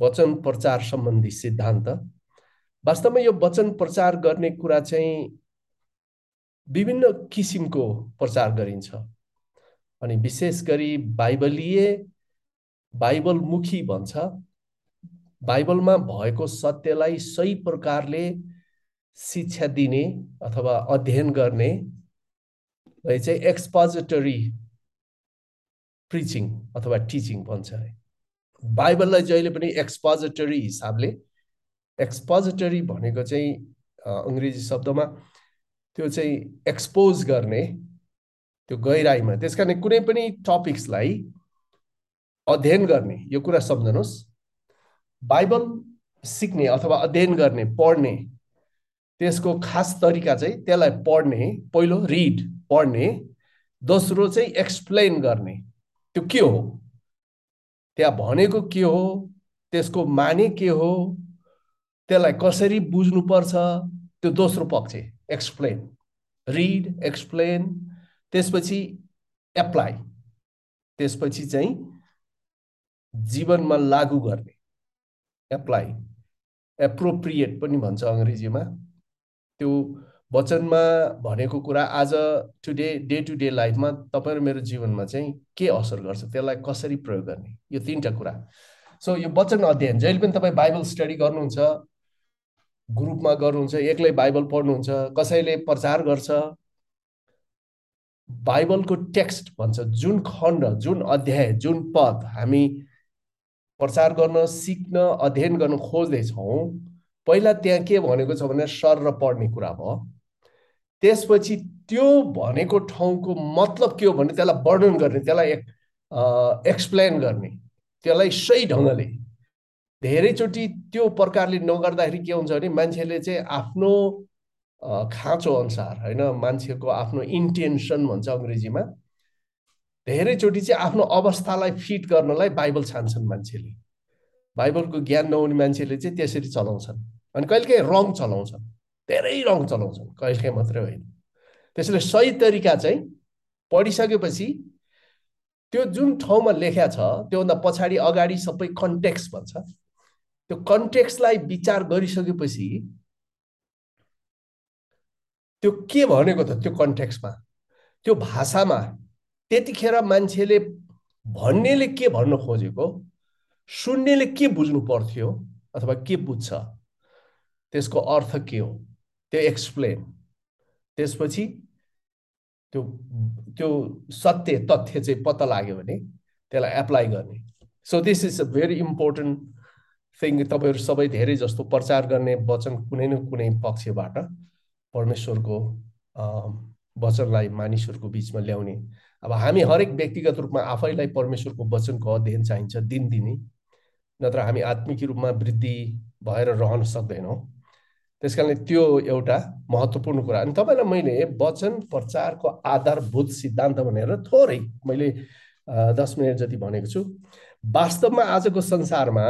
वचन प्रचार सम्बन्धी सिद्धान्त। वास्तवमा यो वचन प्रचार गर्ने कुरा चाहिँ विभिन्न किसिमको प्रचार गरिन्छ अनि विशेष गरी बाइबलमुखी भन्छ। बाइबलमा भएको सत्यलाई सही प्रकारले शिक्षा दिने अथवा अध्ययन गर्ने चाहिँ एक्सपोजिटरी प्रिचिङ अथवा टिचिङ भन्छ। बाइबललाई जहिले पनि एक्सपोजिटरी हिसाबले, एक्सपोजिटरी भनेको चाहिँ अङ्ग्रेजी शब्दमा त्यो चाहिँ एक्सपोज गर्ने, त्यो गहिराइमा, त्यसकारण कुनै पनि टपिक्सलाई अध्ययन गर्ने, यो कुरा सम्झनुहोस्। बाइबल सिक्ने अथवा अध्ययन गर्ने, पढ्ने, त्यसको खास तरिका चाहिँ त्यसलाई पढ्ने, पहिलो रिड पढ्ने, दोस्रो चाहिँ एक्सप्लेन गर्ने, त्यो के हो, त्यहाँ भनेको के हो, त्यसको माने के हो, त्यसलाई कसरी बुझ्नुपर्छ, त्यो दोस्रो पक्ष एक्सप्लेन, रिड, एक्सप्लेन, त्यसपछि एप्लाई, त्यसपछि चाहिँ जीवनमा लागू गर्ने, एप्लाई, एप्रोप्रिएट पनि भन्छ अङ्ग्रेजीमा। त्यो वचनमा भनेको कुरा आज डे टु डे लाइफमा तपाईँ र मेरो जीवनमा चाहिँ के असर गर्छ, त्यसलाई कसरी प्रयोग गर्ने, यो तीनटा कुरा। सो यो वचन अध्ययन जहिले पनि तपाईँ बाइबल स्टडी गर्नुहुन्छ, ग्रुपमा गर्नुहुन्छ, एक्लै बाइबल पढ्नुहुन्छ, कसैले प्रचार गर्छ, बाइबलको टेक्स्ट भन्छ, जुन खण्ड, जुन अध्याय, जुन पद हामी प्रचार गर्न, सिक्न, अध्ययन गर्न खोज्दैछौँ, पहिला त्यहाँ के भनेको छ भने सर र पढ्ने कुरा भयो। त्यसपछि त्यो भनेको ठाउँको मतलब के हो भने त्यसलाई वर्णन गर्ने, त्यसलाई एक्सप्लेन गर्ने, त्यसलाई सही ढङ्गले। धेरैचोटि त्यो प्रकारले नगर्दाखेरि के हुन्छ भने मान्छेले चाहिँ आफ्नो खाँचो अनुसार, होइन, मान्छेको आफ्नो इन्टेन्सन भन्छ अङ्ग्रेजीमा, धेरैचोटि चाहिँ आफ्नो अवस्थालाई फिट गर्नलाई बाइबल छान्छन् मान्छेले। बाइबलको ज्ञान नहुने मान्छेले चाहिँ त्यसरी चलाउँछन् अनि कहिलेकाहीँ रङ चलाउँछन्, धेरै रङ चलाउँछन्, कहिलेकाहीँ मात्रै होइन। त्यसैले सही तरिका चाहिँ पढिसकेपछि त्यो जुन ठाउँमा लेख्या छ त्योभन्दा पछाडि अगाडि सबै कन्टेक्स्ट भन्छ, त्यो कन्टेक्स्टलाई विचार गरिसकेपछि त्यो के भनेको त, त्यो कन्टेक्स्टमा, त्यो भाषामा त्यतिखेर मान्छेले भन्नेले के भन्न खोजेको, सुन्नेले के बुझ्नु पर्थ्यो अथवा के बुझ्छ, त्यसको अर्थ के हो, त्यो एक्सप्लेन, त्यसपछि त्यो त्यो सत्य तथ्य चाहिँ पत्ता लाग्यो भने त्यसलाई एप्लाई गर्ने। So this is a very important thing. तपाईँहरू सबै धेरै जस्तो प्रचार गर्ने वचन कुनै न कुनै पक्षबाट परमेश्वरको वचनलाई मानिसहरूको बिचमा ल्याउने। अब हामी हरेक व्यक्तिगत रूपमा आफैलाई परमेश्वरको वचनको अध्ययन चाहिन्छ दिनदिनै, नत्र हामी आत्मिक रूपमा वृद्धि भएर रहन सक्दैनौँ। त्यसकारणले त्यो एउटा महत्त्वपूर्ण कुरा। अनि तपाईँलाई मैले वचन प्रचारको आधारभूत सिद्धान्त भनेर थोरै मैले 10 मिनट जति भनेको छु। वास्तवमा आजको संसारमा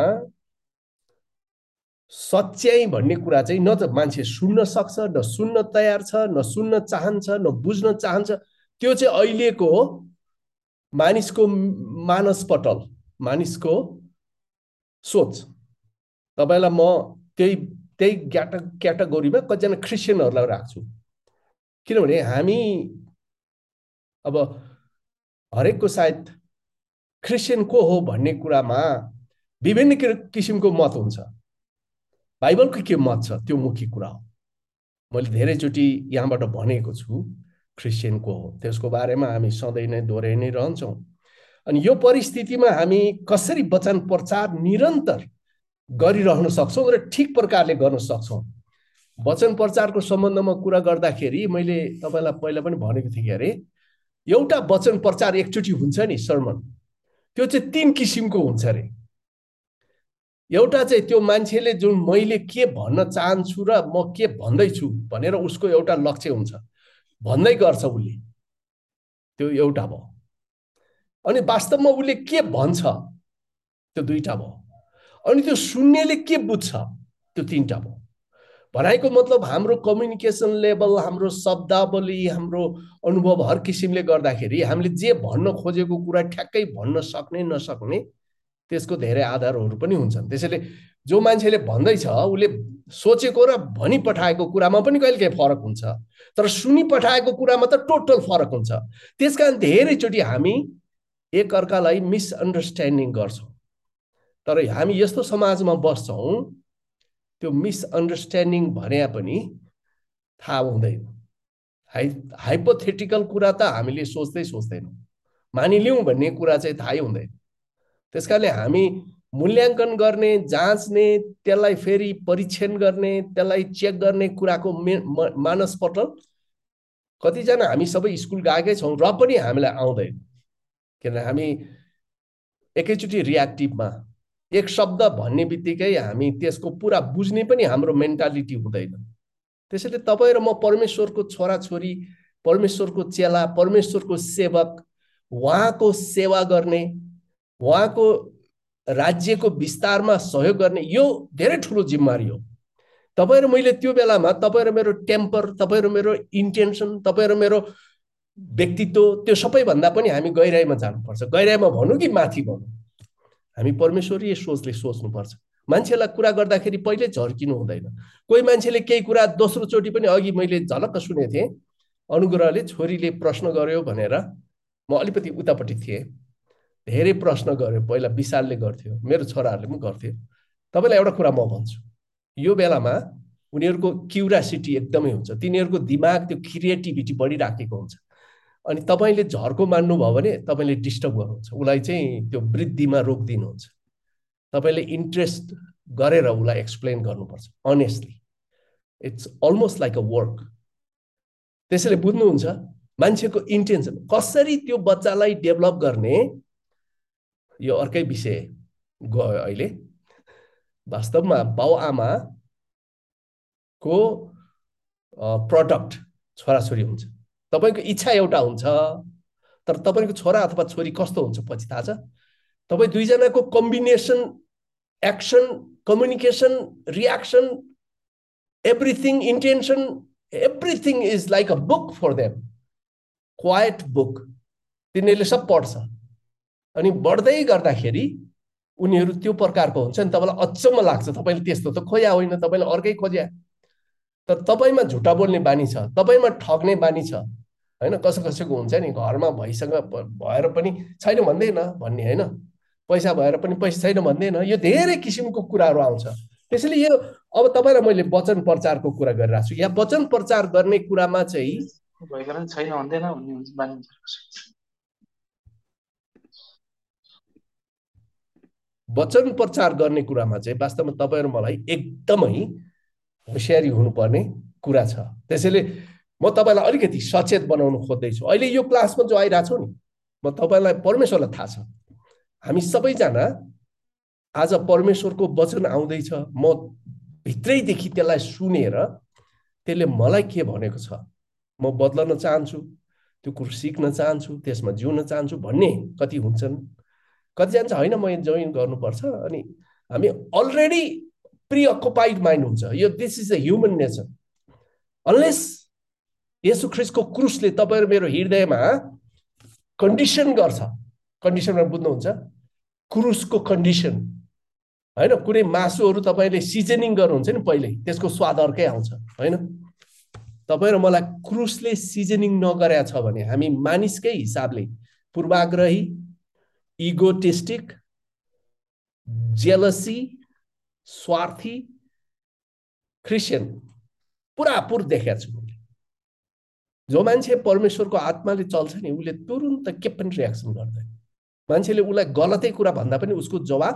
सच्याइ भन्ने कुरा चाहिँ न त मान्छे सुन्न सक्छ, न सुन्न तयार छ, न सुन्न चाहन्छ, न बुझ्न चाहन्छ। त्यो चाहिँ अहिलेको मानिसको मानसपटल, मानिसको सोच। तपाईँलाई म त्यही क्याटेगोरीमा कतिजना क्रिस्चियनहरूलाई राख्छु, किनभने हामी अब हरेकको सायद क्रिस्चियन को हो भन्ने कुरामा विभिन्न किसिमको मत हुन्छ। बाइबलको के मत छ त्यो मुख्य कुरा हो। मैले धेरैचोटि यहाँबाट भनेको छु क्रिस्चियन को हो, त्यसको बारेमा हामी सधैँ नै दोहोऱ्याइ नै रहन्छौँ। अनि यो परिस्थितिमा हामी कसरी वचन प्रचार निरन्तर गरिरहन सक्छौँ र ठिक प्रकारले गर्न सक्छौँ। वचन प्रचारको सम्बन्धमा कुरा गर्दाखेरि मैले तपाईँलाई पहिला पनि भनेको थिएँ कि अरे एउटा वचन प्रचार एकचोटि हुन्छ नि सर्मन, त्यो चाहिँ 3 किसिमको हुन्छ अरे। एउटा चाहिँ त्यो मान्छेले जुन मैले के भन्न चाहन्छु र म के भन्दैछु भनेर उसको एउटा लक्ष्य हुन्छ, भन्दै गर्छ उसले, त्यो एउटा भयो। अनि वास्तवमा उसले के भन्छ त्यो 2टा भयो। अनि त्यो सुन्नेले के बुझ्छ त्यो 3टा भयो। भनाइको मतलब हाम्रो कम्युनिकेसन लेभल, हाम्रो शब्दावली, हाम्रो अनुभव हर किसिमले गर्दाखेरि हामीले जे भन्न खोजेको कुरा ठ्याक्कै भन्न सक्ने नसक्ने त्यसको धेरै आधारहरू पनि हुन्छन्। त्यसैले जो मान्छेले भन्दैछ उसले सोचेको र भनी पठाएको कुरामा पनि कहिलेकाहीँ फरक हुन्छ, तर सुनि पठाएको कुरामा त टोटल फरक हुन्छ। त्यसकारण धेरैचोटि हामी एकअर्कालाई मिसअन्डरस्ट्यान्डिङ गर्छौँ। तर हामी यस्तो समाजमा बस्छौँ त्यो मिसअन्डरस्ट्यान्डिङ भने पनि थाहा हुँदैन। हाइपोथेटिकल कुरा त हामीले सोच्दैनौँ, मानिलिउँ भन्ने कुरा चाहिँ थाहै हुँदैन। त्यसकारणले हामी मूल्याङ्कन गर्ने, जाँच्ने, त्यसलाई फेरि परीक्षण गर्ने, त्यसलाई चेक गर्ने कुराको मानसपटल कतिजना हामी सबै स्कुल गएकै छौँ र पनि हामीलाई आउँदैन। किनभने हामी एकैचोटि रियाक्टिभमा एक शब्द भन्ने बित्तिकै हामी त्यसको पुरा बुझ्ने पनि हाम्रो मेन्टालिटी हुँदैन। त्यसैले तपाईँ र म परमेश्वरको छोराछोरी, परमेश्वरको चेला, परमेश्वरको सेवक, उहाँको सेवा गर्ने, उहाँको राज्यको विस्तारमा सहयोग गर्ने यो धेरै ठुलो जिम्मेवारी हो। तपाईँ र मैले त्यो बेलामा तपाईँ र मेरो टेम्पर, तपाईँ र मेरो इन्टेन्सन, तपाईँ र मेरो व्यक्तित्व त्यो सबैभन्दा पनि हामी गहिराइमा जानुपर्छ। गहिराइमा भनौँ कि माथि भनौँ, हामी परमेश्वरीय सोचले सोच्नुपर्छ। मान्छेलाई कुरा गर्दाखेरि पहिले झर्किनु हुँदैन। कोही मान्छेले केही कुरा दोस्रोचोटि पनि, अघि मैले झलक्क सुनेको थिएँ, अनुग्रहले छोरीले प्रश्न गर्यो भनेर म अलिकति उतापट्टि थिएँ, धेरै प्रश्न गर्यो। पहिला विशालले गर्थ्यो, मेरो छोराहरूले पनि गर्थ्यो। तपाईँलाई एउटा कुरा म भन्छु, यो बेलामा उनीहरूको क्युरियोसिटी एकदमै हुन्छ, तिनीहरूको दिमाग त्यो क्रिएटिभिटी बढिराखेको हुन्छ। अनि तपाईँले झर्को मान्नुभयो भने तपाईँले डिस्टर्ब गर्नुहुन्छ, उसलाई चाहिँ त्यो वृद्धिमा रोकिदिनुहुन्छ। तपाईँले इन्ट्रेस्ट गरेर उसलाई एक्सप्लेन गर्नुपर्छ honestly. It's almost like a work. त्यसैले बुझ्नुहुन्छ मान्छेको इन्टेन्सन कसरी त्यो बच्चालाई डेभलप गर्ने, यो अर्कै विषय गयो अहिले। वास्तवमा बाउ आमाको प्रडक्ट छोराछोरी हुन्छ। तपाईँको इच्छा एउटा हुन्छ, तर तपाईँको छोरा अथवा छोरी कस्तो हुन्छ पछि थाहा छ? तपाईँ दुईजनाको combination, action, communication, reaction, everything, intention, everything is like a book for them, quite book. तिनीहरूले सब पढ्छ अनि बढ्दै गर्दाखेरि उनीहरू त्यो प्रकारको हुन्छ नि। तपाईँलाई अचम्म लाग्छ, तपाईँले त्यस्तो त खोज्या होइन, तपाईँले अर्कै खोज्या। तर तपाईँमा झुटा बोल्ने बानी छ, तपाईँमा ठग्ने बानी छ होइन। कसैको हुन्छ नि, घरमा भइसँग भएर पनि छैन भन्दैन भन्ने होइन, पैसा भएर पनि पैसा छैन भन्दैन, यो धेरै किसिमको कुराहरू आउँछ। त्यसैले यो अब तपाईँलाई मैले वचन प्रचारको कुरा गरिरहेको छु, यहाँ वचन प्रचार गर्ने कुरामा चाहिँ छैन भन्दैन भन्ने बानी। वचन प्रचार गर्ने कुरामा चाहिँ वास्तवमा तपाईँ र मलाई एकदमै होसियारी हुनुपर्ने कुरा छ। त्यसैले म तपाईँलाई अलिकति सचेत बनाउन खोज्दैछु। अहिले यो क्लासमा जो आइरहेको छु नि, म तपाईँलाई, परमेश्वरलाई थाहा छ, हामी सबैजना आज परमेश्वरको वचन आउँदैछ, म भित्रैदेखि त्यसलाई सुनेर त्यसले मलाई के भनेको छ, म बदल्न चाहन्छु, त्यो कुरो सिक्न चाहन्छु, त्यसमा जिउन चाहन्छु भन्ने कति हुन्छन्। कतिजना चाहिँ होइन म जोइन गर्नुपर्छ, अनि हामी अलरेडी प्रिअकुपाइड माइन्ड हुन्छ। यो this is a human nature. Unless येशू ख्रीष्टको क्रुसले तपाईँ र मेरो हृदयमा कन्डिसन गर्छ, कन्डिसनमा बुझ्नुहुन्छ, क्रुसको कन्डिसन होइन। कुनै मासुहरू तपाईँले सिजनिङ गर्नुहुन्छ नि पहिले, त्यसको स्वाद अर्कै आउँछ होइन। तपाईँ र मलाई क्रुसले सिजनिङ नगरेको छ भने हामी मानिसकै हिसाबले पूर्वाग्रही, इगोटिस्टिक, जेलसी, स्वार्थी क्रिस्चियन पुरापुर देखेको छु। जो मान्छे परमेश्वरको आत्माले चल्छ नि, उसले तुरुन्त के पनि रियाक्सन गर्दैन। मान्छेले उसलाई गलतै कुरा भन्दा पनि उसको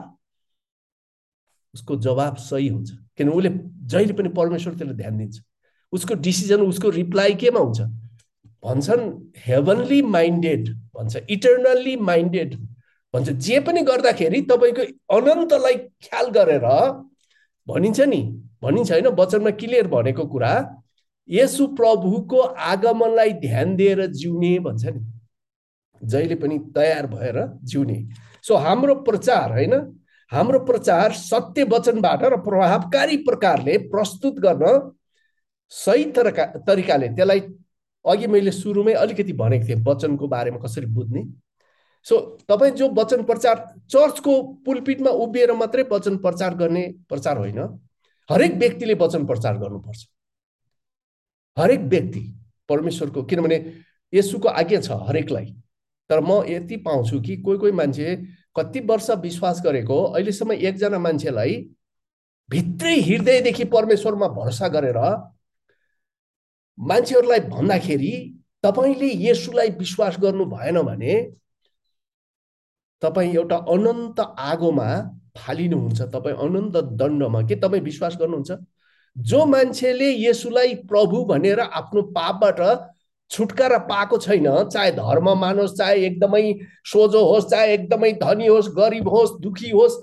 जवाब सही हुन्छ, किन उसले जहिले पनि परमेश्वरतिर ध्यान दिन्छ। उसको डिसिजन, उसको रिप्लाई केमा हुन्छ भन्छन्, हेभनली माइन्डेड भन्छ, इटर्नल्ली माइन्डेड भन्छ। जे पनि गर्दाखेरि तपाईँको अनन्तलाई ख्याल गरेर भनिन्छ नि, भनिन्छ होइन, वचनमा क्लियर भनेको कुरा, येशू प्रभुको आगमनलाई ध्यान दिएर जिउने भन्छ नि, जहिले पनि तयार भएर जिउने। सो हाम्रो प्रचार होइन, हाम्रो प्रचार सत्य वचनबाट र प्रभावकारी प्रकारले प्रस्तुत गर्न सही तरिकाले, त्यसलाई अघि मैले सुरुमै अलिकति भनेको थिएँ वचनको बारेमा कसरी बुझ्ने। सो तपाईँ जो वचन प्रचार चर्चको पुलपिटमा उभिएर मात्रै वचन प्रचार गर्ने प्रचार होइन, हरेक व्यक्तिले वचन प्रचार गर्नुपर्छ। हरेक व्यक्ति परमेश्वरको, किनभने येशूको आज्ञा छ हरेकलाई। तर म यति पाउँछु कि कोही कोही मान्छे कति वर्ष विश्वास गरेको, अहिलेसम्म एकजना मान्छेलाई भित्रै हृदयदेखि परमेश्वरमा भरोसा गरेर मान्छेहरूलाई भन्दाखेरि तपाईँले येशूलाई विश्वास गर्नु भएन भने तपाईँ एउटा अनन्त आगोमा फालिनुहुन्छ, तपाईँ अनन्त दण्डमा। के तपाईँ विश्वास गर्नुहुन्छ? जो मान्छेले येशूलाई प्रभु भनेर आफ्नो पापबाट छुटकारा पाएको छैन, चाहे धर्म मानोस्, चाहे एकदमै सोझो होस्, चाहे एकदमै धनी होस्, गरिब होस्, दुखी होस्,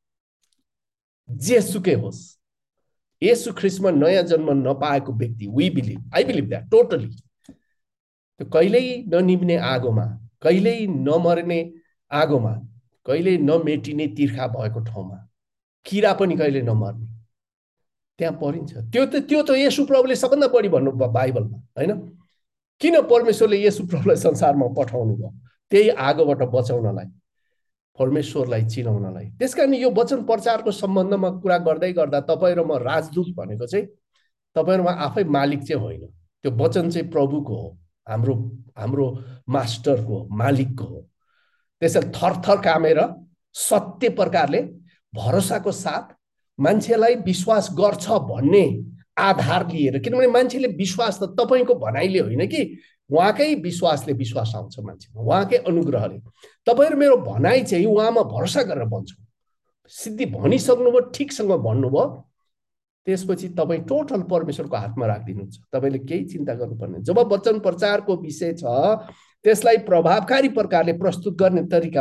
जेसुकै होस्, येशू ख्रीष्टमा नयाँ जन्म नपाएको व्यक्ति, आई बिलिभ द्याट टोटली, त्यो कहिल्यै ननिभ्ने आगोमा, कहिल्यै नमर्ने आगोमा, कहिल्यै नमेटिने तिर्खा भएको ठाउँमा, किरा पनि कहिले नमर्ने, त्यहाँ परिन्छ। त्यो त येशू प्रभुले सबभन्दा बढी भन्नुभयो बाइबलमा, होइन? किन परमेश्वरले येशू प्रभुलाई संसारमा पठाउनु भयो? त्यही आगोबाट बचाउनलाई, परमेश्वरलाई चिनाउनलाई। त्यसकारण यो वचन प्रचारको सम्बन्धमा कुरा गर्दै गर्दा तपाईँ र म राजदूत भनेको चाहिँ तपाईँ र म आफै मालिक चाहिँ होइन, त्यो वचन चाहिँ प्रभुको हो, हाम्रो मास्टरको, मालिकको हो। त्यसैले थरथर कामेर सत्य प्रकारले भरोसाको साथ मान्छेलाई विश्वास गर्छ भन्ने आधार लिएर, किनभने मान्छेले विश्वास त तपाईँको भनाइले होइन कि, उहाँकै विश्वासले विश्वास आउँछ मान्छेमा, उहाँकै अनुग्रहले। तपाईँ र मेरो भनाइ चाहिँ उहाँमा भरोसा गरेर भन्छौँ। सिद्धि भनिसक्नुभयो, ठिकसँग भन्नुभयो, त्यसपछि तपाईँ टोटल परमेश्वरको हातमा राखिदिनुहुन्छ। तपाईँले केही चिन्ता गर्नुपर्ने। जब वचन प्रचारको विषय छ, त्यसलाई प्रभावकारी प्रकारले प्रस्तुत गर्ने तरिका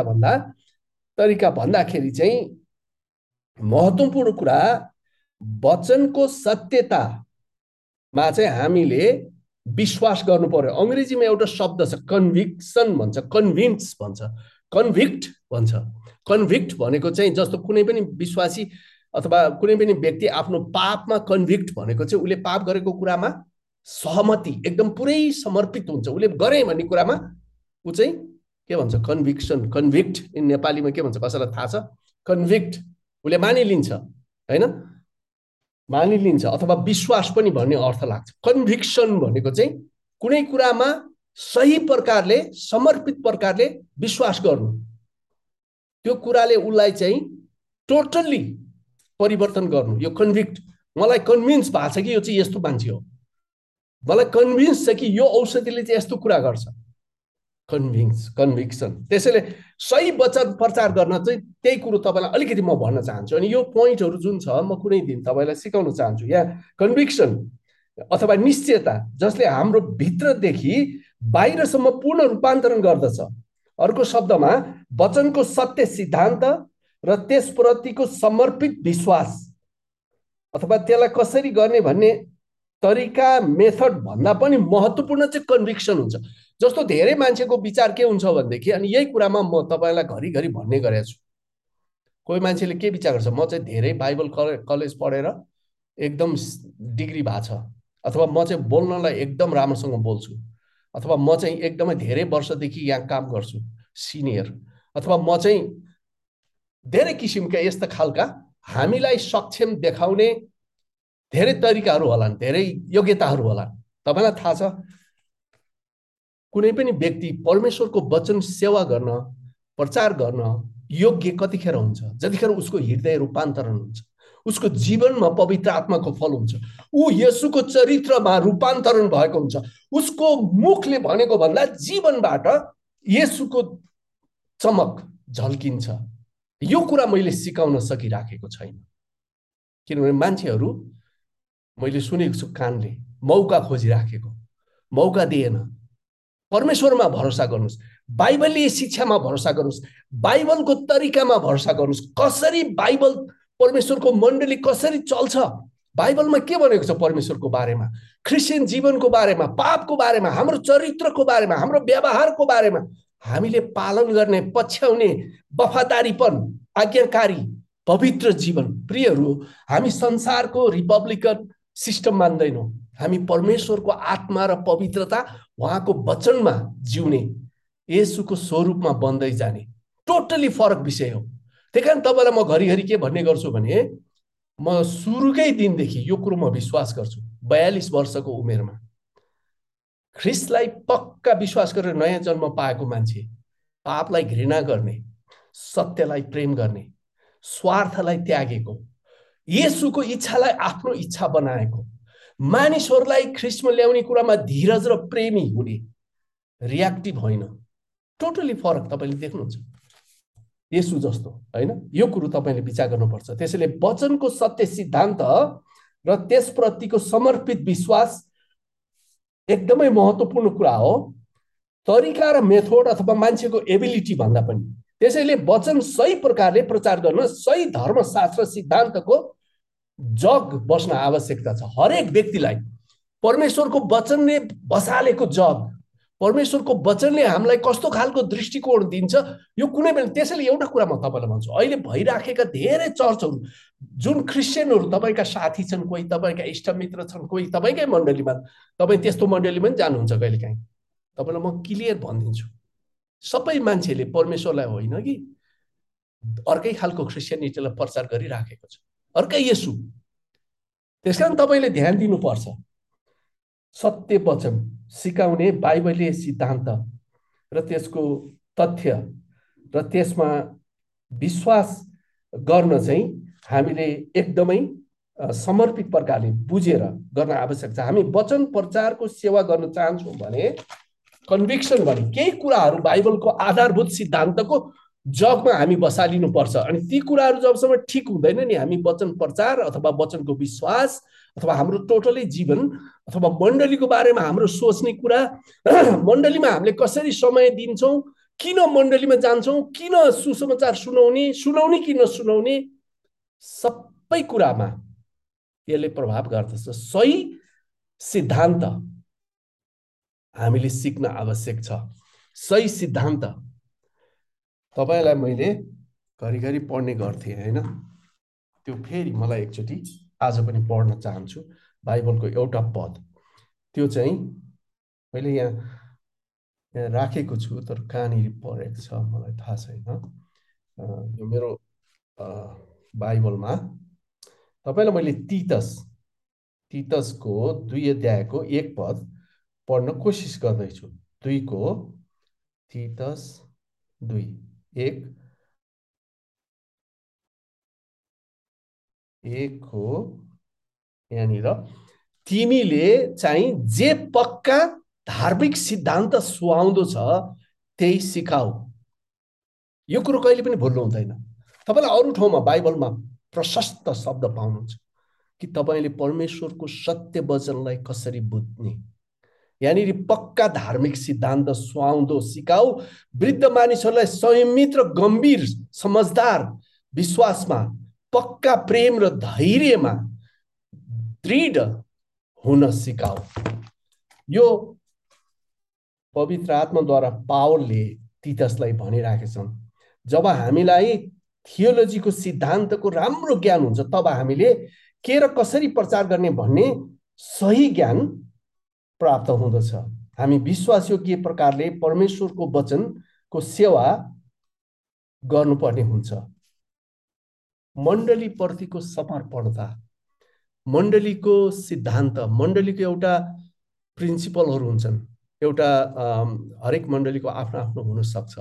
भन्दाखेरि चाहिँ महत्त्वपूर्ण कुरा वचनको सत्यतामा चाहिँ हामीले विश्वास गर्नु पर्यो। अङ्ग्रेजीमा एउटा शब्द छ, कन्भिक्सन भन्छ, कन्भिन्स भन्छ, कन्भिक्ट भन्छ। कन्भिक्ट भनेको चाहिँ जस्तो कुनै पनि विश्वासी अथवा कुनै पनि व्यक्ति आफ्नो पापमा कन्भिक्ट भनेको चाहिँ उसले पाप गरेको कुरामा सहमति, एकदम पुरै समर्पित हुन्छ। उसले गरे भन्ने कुरामा ऊ चाहिँ के भन्छ? कन्भिक्सन। कन्भिक्ट इन नेपालीमा के भन्छ कसैलाई थाहा छ? कन्भिक्ट, उसले मानिलिन्छ, होइन? मानिलिन्छ अथवा विश्वास पनि भन्ने अर्थ लाग्छ। कन्भिक्सन भनेको चाहिँ कुनै कुरामा सही प्रकारले, समर्पित प्रकारले विश्वास गर्नु, त्यो कुराले उसलाई चाहिँ टोटल्ली परिवर्तन गर्नु। यो कन्भिक्ट, मलाई कन्भिन्स भएको छ कि यो चाहिँ यस्तो मान्छे हो, मलाई कन्भिन्स छ कि यो औषधिले चाहिँ यस्तो कुरा गर्छ, कन्भिक्सन। त्यसैले सही वचन प्रचार गर्न चाहिँ त्यही कुरो तपाईँलाई अलिकति म भन्न चाहन्छु। अनि यो पोइन्टहरू जुन छ म कुनै दिन तपाईँलाई सिकाउन चाहन्छु। यहाँ कन्भिक्सन अथवा निश्चयता जसले हाम्रो भित्रदेखि बाहिरसम्म पूर्ण रूपान्तरण गर्दछ। अर्को शब्दमा वचनको सत्य सिद्धान्त र त्यसप्रतिको समर्पित विश्वास अथवा त्यसलाई कसरी गर्ने भन्ने तरिका, मेथड भन्दा पनि महत्त्वपूर्ण चाहिँ कन्भिक्सन हुन्छ। जस्तो धेरै मान्छेको विचार के हुन्छ भनेदेखि, अनि यही कुरामा म तपाईँलाई घरिघरि भन्ने गरेको छु, कोही मान्छेले के विचार गर्छ, म चाहिँ धेरै बाइबल कलेज पढेर एकदम डिग्री भएको छ, अथवा म चाहिँ बोल्नलाई एकदम राम्रोसँग बोल्छु, अथवा म चाहिँ एकदमै धेरै वर्षदेखि यहाँ काम गर्छु, सिनियर, अथवा म चाहिँ धेरै किसिमका यस्ता खालका हामीलाई सक्षम देखाउने धेरै तरिकाहरू होलान्, धेरै योग्यताहरू होलान्। तपाईँलाई थाहा छ कुनै पनि व्यक्ति परमेश्वरको वचन सेवा गर्न, प्रचार गर्न योग्य कतिखेर हुन्छ? जतिखेर उसको हृदय रूपान्तरण हुन्छ, उसको जीवनमा पवित्र आत्माको फल हुन्छ, ऊ येशूको चरित्रमा रूपान्तरण भएको हुन्छ, उसको मुखले भनेको भन्दा जीवनबाट येशूको चमक झल्किन्छ। यो कुरा मैले सिकाउन सकिराखेको छैन, किनभने मान्छेहरू मैले सुनेको छु कानले, मौका खोजिराखेको, मौका दिएन। परमेश्वरमा भरोसा गर्नुहोस्, बाइबलीय शिक्षामा भरोसा गर्नुहोस्, बाइबलको तरिकामा भरोसा गर्नुहोस्। कसरी बाइबल, परमेश्वरको मण्डली कसरी चल्छ, बाइबलमा के भनेको छ परमेश्वरको बारेमा, क्रिस्चियन जीवनको बारेमा, पापको बारेमा, हाम्रो चरित्रको बारेमा, हाम्रो व्यवहारको बारेमा हामीले पालन गर्ने, पछ्याउने वफादारीपन, आज्ञाकारी पवित्र जीवन। प्रियहरू, हामी संसारको रिपब्लिकन सिस्टम मान्दैनौँ, हामी परमेश्वरको आत्मा र पवित्रता, उहाँको वचनमा जिउने येशूको स्वरूपमा बन्दै जाने टोटली फरक विषय हो। त्यही कारण तपाईँलाई म घरिघरि के भन्ने गर्छु भने म सुरुकै दिनदेखि यो कुरो म विश्वास गर्छु। 42 वर्षको उमेरमा ख्रिस्टलाई पक्का विश्वास गरेर नयाँ जन्म पाएको मान्छे, पापलाई घृणा गर्ने, सत्यलाई प्रेम गर्ने, स्वार्थलाई त्यागेको, येशूको इच्छालाई आफ्नो इच्छा बनाएको, मानिसहरूलाई ख्रिस्टमा ल्याउने कुरामा धीरज र प्रेमी हुने, रियाक्टिभ होइन, टोटली फरक तपाईँले देख्नुहुन्छ येशू जस्तो, हैन? यो कुरो तपाईँले विचार गर्नुपर्छ। त्यसैले वचनको सत्य सिद्धान्त र त्यसप्रतिको समर्पित विश्वास एकदमै महत्त्वपूर्ण कुरा हो, तरिका र मेथड अथवा मान्छेको एबिलिटी भन्दा पनि। त्यसैले वचन सही प्रकारले प्रचार गर्न सही धर्मशास्त्र सिद्धान्तको जग बस्न आवश्यकता छ। हरेक व्यक्तिलाई परमेश्वरको वचनले बसालेको जग, परमेश्वरको वचनले हामीलाई कस्तो खालको दृष्टिकोण दिन्छ यो कुनै बेला। त्यसैले एउटा कुरा म तपाईँलाई भन्छु, अहिले भइराखेका धेरै चर्चहरू, जुन क्रिस्चियनहरू तपाईँका साथी छन्, कोही तपाईँका इष्टमित्र छन्, कोही तपाईँकै मण्डलीमा, तपाईँ त्यस्तो मण्डलीमा पनि जानुहुन्छ कहिलेकाहीँ, तपाईँलाई म क्लियर भनिदिन्छु, सबै मान्छेले परमेश्वरलाई होइन कि अर्कै खालको क्रिस्चियनिटीलाई प्रचार गरिराखेको छ, अर्कै येशू। त्यसकारण तपाईँले ध्यान दिनुपर्छ, सत्य वचन सिकाउने बाइबलीय सिद्धान्त र त्यसको तथ्य र त्यसमा विश्वास गर्न चाहिँ हामीले एकदमै समर्पित प्रकारले बुझेर गर्न आवश्यक छ। हामी वचन प्रचारको सेवा गर्न चाहन्छौँ भने कन्भिक्सन भने केही कुराहरू बाइबलको आधारभूत सिद्धान्तको जगमा हामी बसालिनुपर्छ। अनि ती कुराहरू जबसम्म ठिक हुँदैन नि, हामी वचन प्रचार अथवा वचनको विश्वास अथवा हाम्रो टोटली जीवन अथवा मण्डलीको बारेमा हाम्रो सोच्ने कुरा, मण्डलीमा हामीले कसरी समय दिन्छौँ, किन मण्डलीमा जान्छौँ, किन सुसमाचार सुनाउने कि नसुनाउने, सबै कुरामा यसले प्रभाव गर्दछ। सही सिद्धान्त हामीले सिक्न आवश्यक छ। सही सिद्धान्त तपाईँलाई मैले घरिघरि पढ्ने गर्थेँ, होइन? त्यो फेरि मलाई एकचोटि आज पनि पढ्न चाहन्छु। बाइबलको एउटा पद, त्यो चाहिँ मैले यहाँ राखेको छु, तर कहाँनिर पढेको छ मलाई थाहा छैन। यो मेरो बाइबलमा तपाईँलाई मैले तीतसको 2 अध्यायको 1 पद पढ्न कोसिस गर्दैछु। 2 को तीतस 2:1 हो यहाँनिर, तिमीले चाहिँ जे पक्का धार्मिक सिद्धान्त सुहाउँदो छ त्यही सिकाऊ। यो कुरो कहिले पनि भुल्नु हुँदैन। तपाईँलाई अरू ठाउँमा बाइबलमा प्रशस्त शब्द पाउनुहुन्छ कि तपाईँले परमेश्वरको सत्य वचनलाई कसरी बुझ्ने, यहाँनिर पक्का धार्मिक सिद्धान्त सुहाउँदो सिकाऊ, वृद्ध मानिसहरूलाई संयमित र गम्भीर समझदार विश्वासमा, पक्का प्रेम र धैर्यमा दृढ हुन सिकाऊ। यो पवित्र आत्माद्वारा पावलले तीतसलाई भनिराखेछन्। जब हामीलाई थियोलोजीको सिद्धान्तको राम्रो ज्ञान हुन्छ तब हामीले के र कसरी प्रचार गर्ने भन्ने सही ज्ञान प्राप्त हुँदछ। हामी विश्वासयोग्य प्रकारले परमेश्वरको वचनको सेवा गर्नुपर्ने हुन्छ। मण्डलीप्रतिको समर्पणता, मण्डलीको सिद्धान्त, मण्डलीको एउटा प्रिन्सिपलहरू हुन्छन्। एउटा हरेक मण्डलीको आफ्नो आफ्नो हुन सक्छ।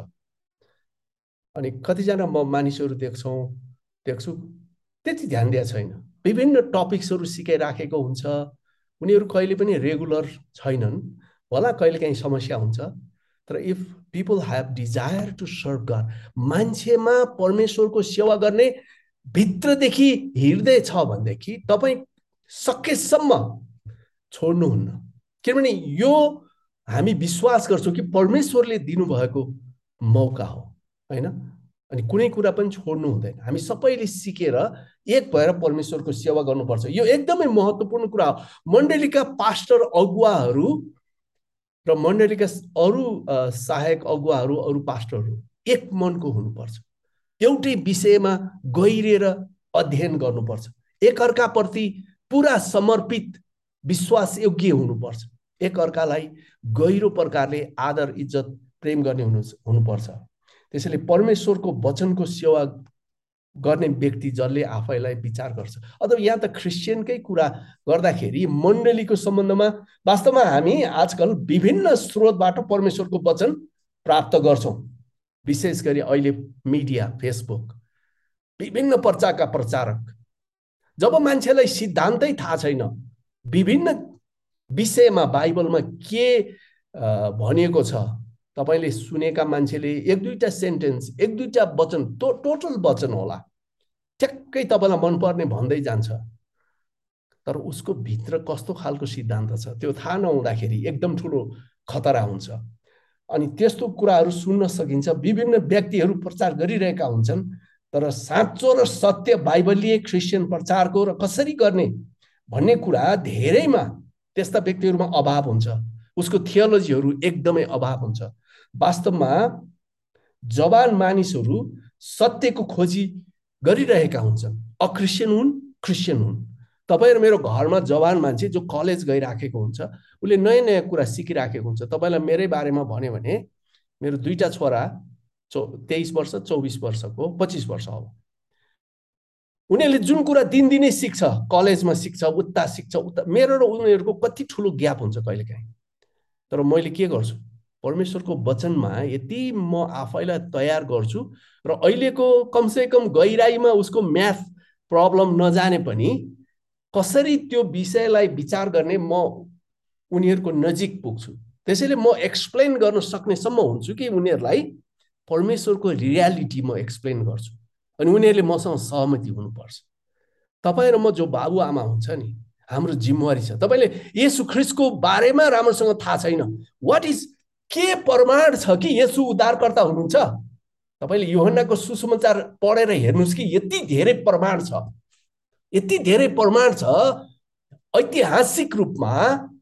अनि कतिजना म मानिसहरू देख्छु त्यति ध्यान दिएको छैन। विभिन्न टपिक्सहरू सिकाइराखेको हुन्छ, उनीहरू कहिले पनि रेगुलर छैनन् होला, कहिलेकाहीँ समस्या हुन्छ। तर if people have desire to serve God, मान्छेमा परमेश्वरको सेवा गर्ने भित्रदेखि हृदय छ भनेदेखि तपाईँ सकेसम्म छोड्नुहुन्न। किनभने यो हामी विश्वास गर्छौँ कि परमेश्वरले दिनुभएको मौका हो, होइन? अनि कुनै कुरा पनि छोड्नु हुँदैन। हामी सबैले सिकेर एक भएर परमेश्वरको सेवा गर्नुपर्छ। यो एकदमै महत्त्वपूर्ण कुरा हो। मण्डलीका पास्टर अगुवाहरू र मण्डलीका अरू सहायक अगुवाहरू, अरू पास्टरहरू एक मनको हुनुपर्छ। एउटै विषयमा गहिरेर अध्ययन गर्नुपर्छ। एकअर्काप्रति पुरा समर्पित विश्वास योग्य हुनुपर्छ। एकअर्कालाई गहिरो प्रकारले आदर इज्जत प्रेम गर्ने हुनुपर्छ। त्यसैले परमेश्वरको वचनको सेवा गर्ने व्यक्ति जसले आफैलाई विचार गर्छ। अथवा यहाँ त क्रिस्चियनकै कुरा गर्दाखेरि मण्डलीको सम्बन्धमा वास्तवमा हामी आजकल विभिन्न स्रोतबाट परमेश्वरको वचन प्राप्त गर्छौँ। विशेष गरी अहिले मिडिया, फेसबुक, विभिन्न पर्चाका प्रचारक, जब मान्छेलाई सिद्धान्तै थाहा छैन, विभिन्न विषयमा बाइबलमा के भनिएको छ, तपाईले सुनेका मान्छेले एक दुईटा सेन्टेन्स, एक दुईटा वचन, टोटल वचन होला, ठ्याक्कै तपाईलाई मनपर्ने भन्दै जान्छ, तर उसको भित्र कस्तो खालको सिद्धान्त छ त्यो थाहा नहुँदाखेरि एकदम ठुलो खतरा हुन्छ। अनि त्यस्तो कुराहरू सुन्न सकिन्छ। विभिन्न व्यक्तिहरू प्रचार गरिरहेका हुन्छन्, तर साँचो र सत्य बाइबलीय क्रिस्चियन प्रचारको र कसरी गर्ने भन्ने कुरा धेरैमा त्यस्ता व्यक्तिहरूमा अभाव हुन्छ। उसको थियोलोजीहरू एकदमै अभाव हुन्छ। वास्तवमा जवान मानिसहरू सत्यको खोजी गरिरहेका हुन्छन्, अक्रिस्चियन हुन्, क्रिस्चियन हुन्। तपाईहरु मेरो घरमा जवान मान्छे जो कलेज गइराखेको हुन्छ, उसले नयाँ नयाँ कुरा सिकिराखेको हुन्छ। तपाईलाई मेरै बारेमा भन्यो भने मेरो दुईटा छोरा 23 वर्ष, 24 वर्षको, 25 वर्ष हो। उनीहरूले जुन कुरा दिनदिनै सिक्छ, कलेजमा सिक्छ, उता सिक्छ, उता, मेरो र उनीहरूको कति ठुलो ग्याप हुन्छ कहिलेकाहीँ। तर मैले के गर्छु, परमेश्वरको वचनमा यति म आफैलाई तयार गर्छु र अहिलेको कमसेकम गहिराईमा उसको म्याथ प्रब्लम नजाने पनि कसरी त्यो विषयलाई विचार गर्ने म उनीहरूको नजिक पुग्छु। त्यसैले म एक्सप्लेन गर्न सक्नेसम्म हुन्छु कि उनीहरूलाई परमेश्वरको रियालिटी म एक्सप्लेन गर्छु, अनि उनीहरूले मसँग सहमति हुनुपर्छ। तपाईँ र म जो बाबुआमा हुन्छ नि, हाम्रो जिम्मेवारी छ। तपाईले येशू ख्रीष्टको बारेमा राम्रोसँग थाहा छैन, व्हाट इज, के प्रमाण छ कि येशू उद्धारकर्ता हुनुहुन्छ? तपाईले यूहन्नाको सुसमाचार पढेर हेर्नुस् कि यति धेरै प्रमाण छ, यति धेरै प्रमाण छ। ऐतिहासिक रूपमा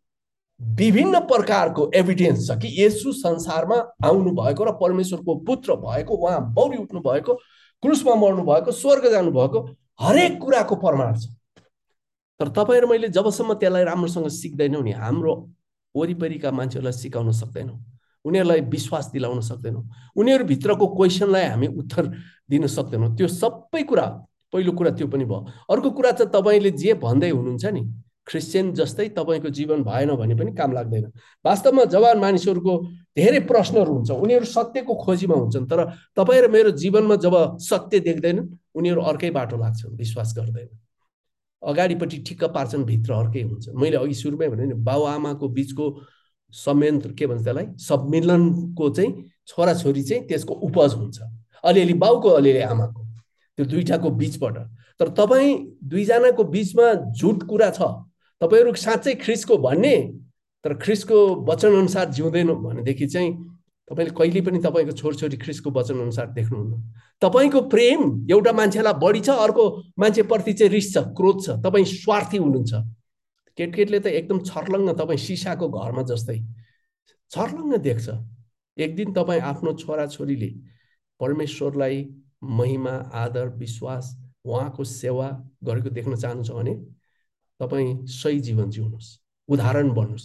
विभिन्न प्रकारको एभिडेन्स छ कि येशू संसारमा आउनु भएको र परमेश्वरको पुत्र भएको, उहाँ बौरी उठ्नु भएको, क्रुसमा मर्नु भएको, स्वर्ग जानु भएको, हरेक कुराको प्रमाण छ। तर तपाईँ र मैले जबसम्म त्यसलाई राम्रोसँग सिक्दैनौँ नि, हाम्रो वरिपरिका मान्छेहरूलाई सिकाउन सक्दैनौँ, उनीहरूलाई विश्वास दिलाउन सक्दैनौँ, उनीहरू भित्रको क्वेसनलाई हामी उत्तर दिन सक्दैनौँ। त्यो सबै कुरा, पहिलो कुरा त्यो पनि भयो। अर्को कुरा चाहिँ तपाईँले जे भन्दै हुनुहुन्छ नि, क्रिस्चियन जस्तै तपाईँको जीवन भएन भने पनि काम लाग्दैन। वास्तवमा जवान मानिसहरूको धेरै प्रश्नहरू हुन्छ, उनीहरू सत्यको खोजीमा हुन्छन्, तर तपाईँ र मेरो जीवनमा जब सत्य देख्दैनन्, उनीहरू अर्कै बाटो लाग्छन्, विश्वास गर्दैनन्, अगाडिपट्टि ठिक्क पार्छन्, भित्र अर्कै हुन्छ। मैले अघि सुरुमै भने नि, बाबुआमाको बिचको संयन्त्र, के भन्छ त्यसलाई, सम्मिलनको चाहिँ छोराछोरी चाहिँ त्यसको उपज हुन्छ, अलिअलि बाउको अलिअलि आमाको, त्यो दुईटाको बिचबाट। तर तपाईँ दुईजनाको बिचमा झुट कुरा छ, तपाईँहरू साँच्चै ख्रीष्टको भन्ने तर ख्रीष्टको वचन अनुसार जिउँदैन भनेदेखि चाहिँ तपाईँले कहिले पनि तपाईँको छोरछोरी ख्रीष्टको वचन अनुसार देख्नुहुन्न। तपाईँको प्रेम एउटा मान्छेलाई बढी छ, अर्को मान्छेप्रति चाहिँ रिस छ, क्रोध छ, तपाईँ स्वार्थी हुनुहुन्छ। केटकेटले त एकदम छर्लङ्ग, तपाईँ सिसाको घरमा जस्तै छर्लङ्ग देख्छ। एक दिन तपाईँ आफ्नो छोराछोरीले परमेश्वरलाई महिमा, आदर, विश्वास, उहाँको सेवा गरेको देख्न चाहनुहुन्छ भने तपाईँ सही जीवन जिउनुहोस्, उदाहरण बन्नुहोस्।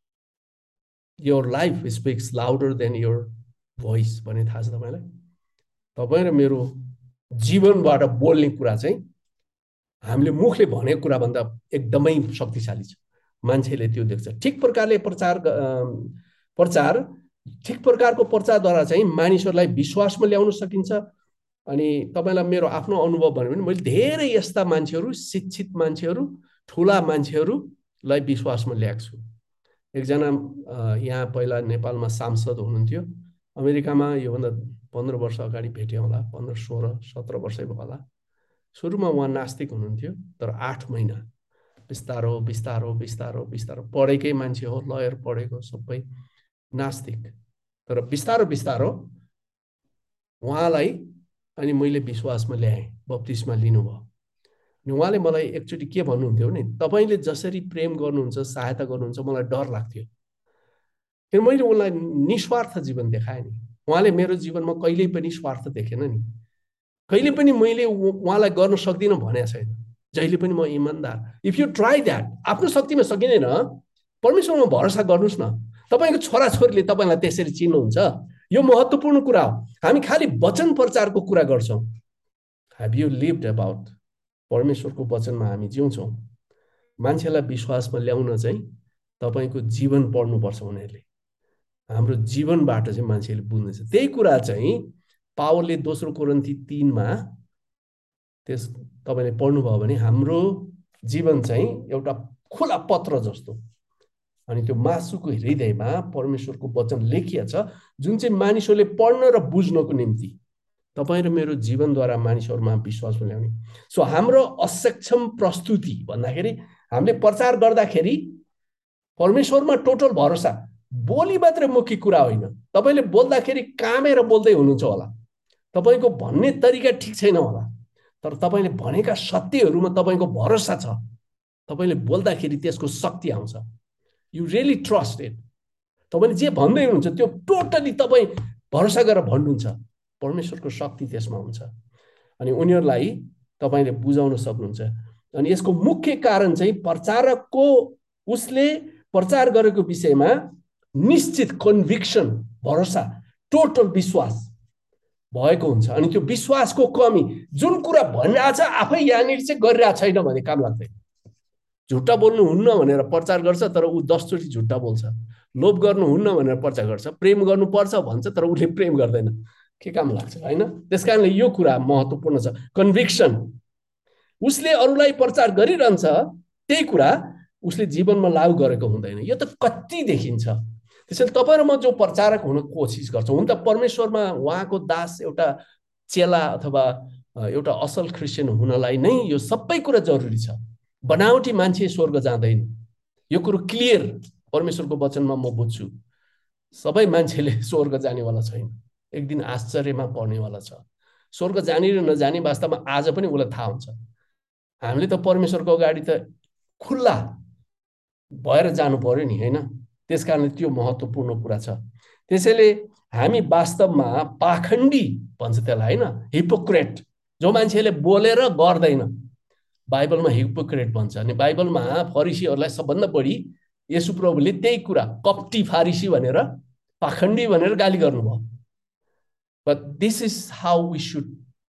Your life speaks louder than your voice भन्ने थाहा छ तपाईँलाई? तपाईँ र मेरो जीवनबाट बोल्ने कुरा चाहिँ हामीले मुखले भनेको कुराभन्दा एकदमै शक्तिशाली छ। मान्छेले त्यो देख्छ। ठिक प्रकारले प्रचार ठिक प्रकारको प्रचारद्वारा चाहिँ मानिसहरूलाई विश्वासमा ल्याउन सकिन्छ। अनि तपाईँलाई मेरो आफ्नो अनुभव भन्यो भने मैले धेरै यस्ता मान्छेहरू, शिक्षित मान्छेहरू, ठुला मान्छेहरूलाई विश्वासमा ल्याएको छु। एकजना यहाँ पहिला नेपालमा सांसद हुनुहुन्थ्यो, अमेरिकामा योभन्दा 15 वर्ष अगाडि भेट्यो होला, 15, 16, 17 वर्षै भयो होला। सुरुमा उहाँ नास्तिक हुनुहुन्थ्यो, तर 8 महिना बिस्तारो बिस्तारो बिस्तारो बिस्तारो, पढेकै मान्छे हो, लयर पढेको, सबै नास्तिक, तर बिस्तारो बिस्तारो उहाँलाई अनि मैले विश्वासमा ल्याएँ, बप्तिस्मा लिनुभयो। अनि उहाँले मलाई एकचोटि के भन्नुहुन्थ्यो भने, तपाईँले जसरी प्रेम गर्नुहुन्छ, सहायता गर्नुहुन्छ, मलाई डर लाग्थ्यो। किन मैले उनलाई निस्वार्थ जीवन देखाएँ नि। उहाँले मेरो जीवनमा कहिल्यै पनि स्वार्थ देखेन नि, कहिले पनि मैले उहाँलाई गर्न सक्दिनँ भनेको छैन। जहिले पनि म इमान्दार। इफ यु ट्राई द्याट, आफ्नो शक्तिमा सकिँदैन, परमेश्वरमा भरोसा गर्नुहोस् न। तपाईँको छोराछोरीले तपाईँलाई त्यसरी चिन्नुहुन्छ, यो महत्त्वपूर्ण कुरा हो। हामी खालि वचन प्रचारको कुरा गर्छौँ। हेभ यु लिभ्ड अबाउट परमेश्वरको वचनमा हामी जिउँछौँ। मान्छेलाई विश्वासमा ल्याउन चाहिँ तपाईको जीवन पढ्नुपर्छ। उनीहरूले हाम्रो जीवनबाट चाहिँ मान्छेले बुझ्नेछ। त्यही कुरा चाहिँ पावलले दोस्रो कोरिन्थी 3 मा त्यस तपाईले पढ्नुभयो भने हाम्रो जीवन चाहिँ एउटा खुला पत्र जस्तो, अनि त्यो मासुको हृदयमा परमेश्वरको वचन लेखिया छ, जुन चाहिँ मानिसहरूले पढ्न र बुझ्नको निम्ति तपाईँ र मेरो जीवनद्वारा मानिसहरूमा विश्वास ल्याउने। सो हाम्रो असक्षम प्रस्तुति भन्दाखेरि हामीले प्रचार गर्दाखेरि परमेश्वरमा टोटल भरोसा, बोली मात्रै मुख्य कुरा होइन। तपाईले बोल्दाखेरि कामेर बोल्दै हुनुहुन्छ होला, तपाईको भन्ने तरिका ठिक छैन होला, तर तपाईले भनेका सत्यहरूमा तपाईको भरोसा छ। तपाईले बोल्दाखेरि त्यसको शक्ति आउँछ। You really trust it. तपाईले जे भन्दै हुनुहुन्छ त्यो टोटली तपाईँ भरोसा गरेर भन्नुहुन्छ, परमेश्वरको शक्ति त्यसमा हुन्छ। अनि उनीहरूलाई तपाईले बुझाउन सक्नुहुन्छ। अनि यसको मुख्य कारण चाहिँ प्रचारकको उसले प्रचार गरेको विषयमा निश्चित कन्भिक्सन, भरोसा, टोटल विश्वास भएको हुन्छ। अनि त्यो विश्वासको कमी, जुन कुरा भनिरहेको छ आफै यहाँनिर चाहिँ गरिरहेको छैन भने काम लाग्दैन। झुट्टा बोल्नुहुन्न भनेर प्रचार गर्छ तर ऊ 10 चोटि झुट्टा बोल्छ। लोभ गर्नुहुन्न भनेर प्रचार गर्छ, प्रेम गर्नुपर्छ भन्छ तर उसले प्रेम गर्दैन। के काम लाग्छ हैन? त्यसकारणले यो कुरा महत्त्वपूर्ण छ। कन्भिक्सन, उसले अरूलाई प्रचार गरिरहन्छ, त्यही कुरा उसले जीवनमा लागू गरेको हुँदैन। यो त कति देखिन्छ। त्यसैले तपाईँ र म जो प्रचारक हुन कोसिस गर्छौँ, हुन त परमेश्वरमा उहाँको दास, एउटा चेला अथवा एउटा असल क्रिस्चियन हुनलाई नै यो सबै कुरा जरुरी छ। बनावटी मान्छे स्वर्ग जाँदैन, यो कुरो क्लियर परमेश्वरको वचनमा म बुझ्छु। सबै मान्छेले स्वर्ग जानेवाला छैन, एक दिन आश्चर्यमा पर्नेवाला छ। स्वर्ग जाने र नजाने वास्तवमा आज पनि उसलाई थाहा हुन्छ। हामीले त परमेश्वरको अगाडि त खुल्ला भएर जानु पर्यो नि, हैन? त्यसकारणले त्यो महत्त्वपूर्ण कुरा छ। त्यसैले हामी वास्तवमा पाखण्डी भन्छ त्यसलाई, हैन? हिपोक्रेट, जो मान्छेले बोलेर गर्दैन, बाइबलमा हिपोक्रेट भन्छ। अनि बाइबलमा फरिसीहरूलाई सबभन्दा बढी येशू प्रभुले त्यही कुरा कप्टी फारिसी भनेर, पाखण्डी भनेर गाली गर्नुभयो। But this is how we should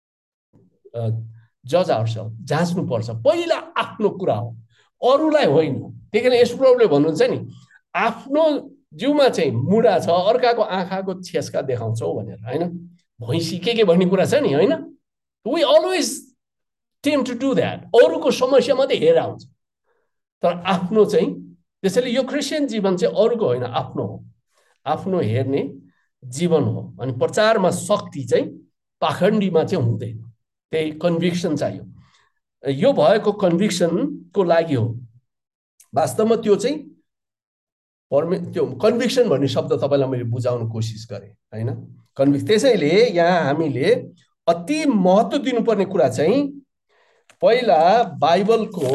जज आवरसेल्फ। जाँच्नु पर्छ पहिला आफ्नो कुरा हो, अरूलाई होइन। त्यही कारण येशू प्रभुले भन्नुहुन्छ नि, आफ्नो जिउमा चाहिँ मुडा छ, अर्काको आँखाको छेस्का देखाउँछौ भनेर, हैन? भैँसी के भन्ने कुरा छ नि, हैन? We always tend to do that. अरूको समस्या मात्रै हेरेर आउँछ, तर आफ्नो चाहिँ। त्यसैले यो क्रिस्चियन जीवन चाहिँ अरूको होइन, आफ्नो हो। आफ्नो हेर्ने जीवन हो। अनि प्रचारमा शक्ति चाहिँ पाखण्डीमा चाहिँ हुँदैन। त्यही कन्भिक्सन चाहियो। यो भएको कन्भिक्सनको लागि हो। वास्तवमा त्यो चाहिँ त्यो कन्भिक्सन भन्ने शब्द तपाईँलाई मैले बुझाउन कोसिस गरेँ, हैन? त्यसैले यहाँ हामीले अति महत्त्व दिनुपर्ने कुरा चाहिँ पहिला बाइबलको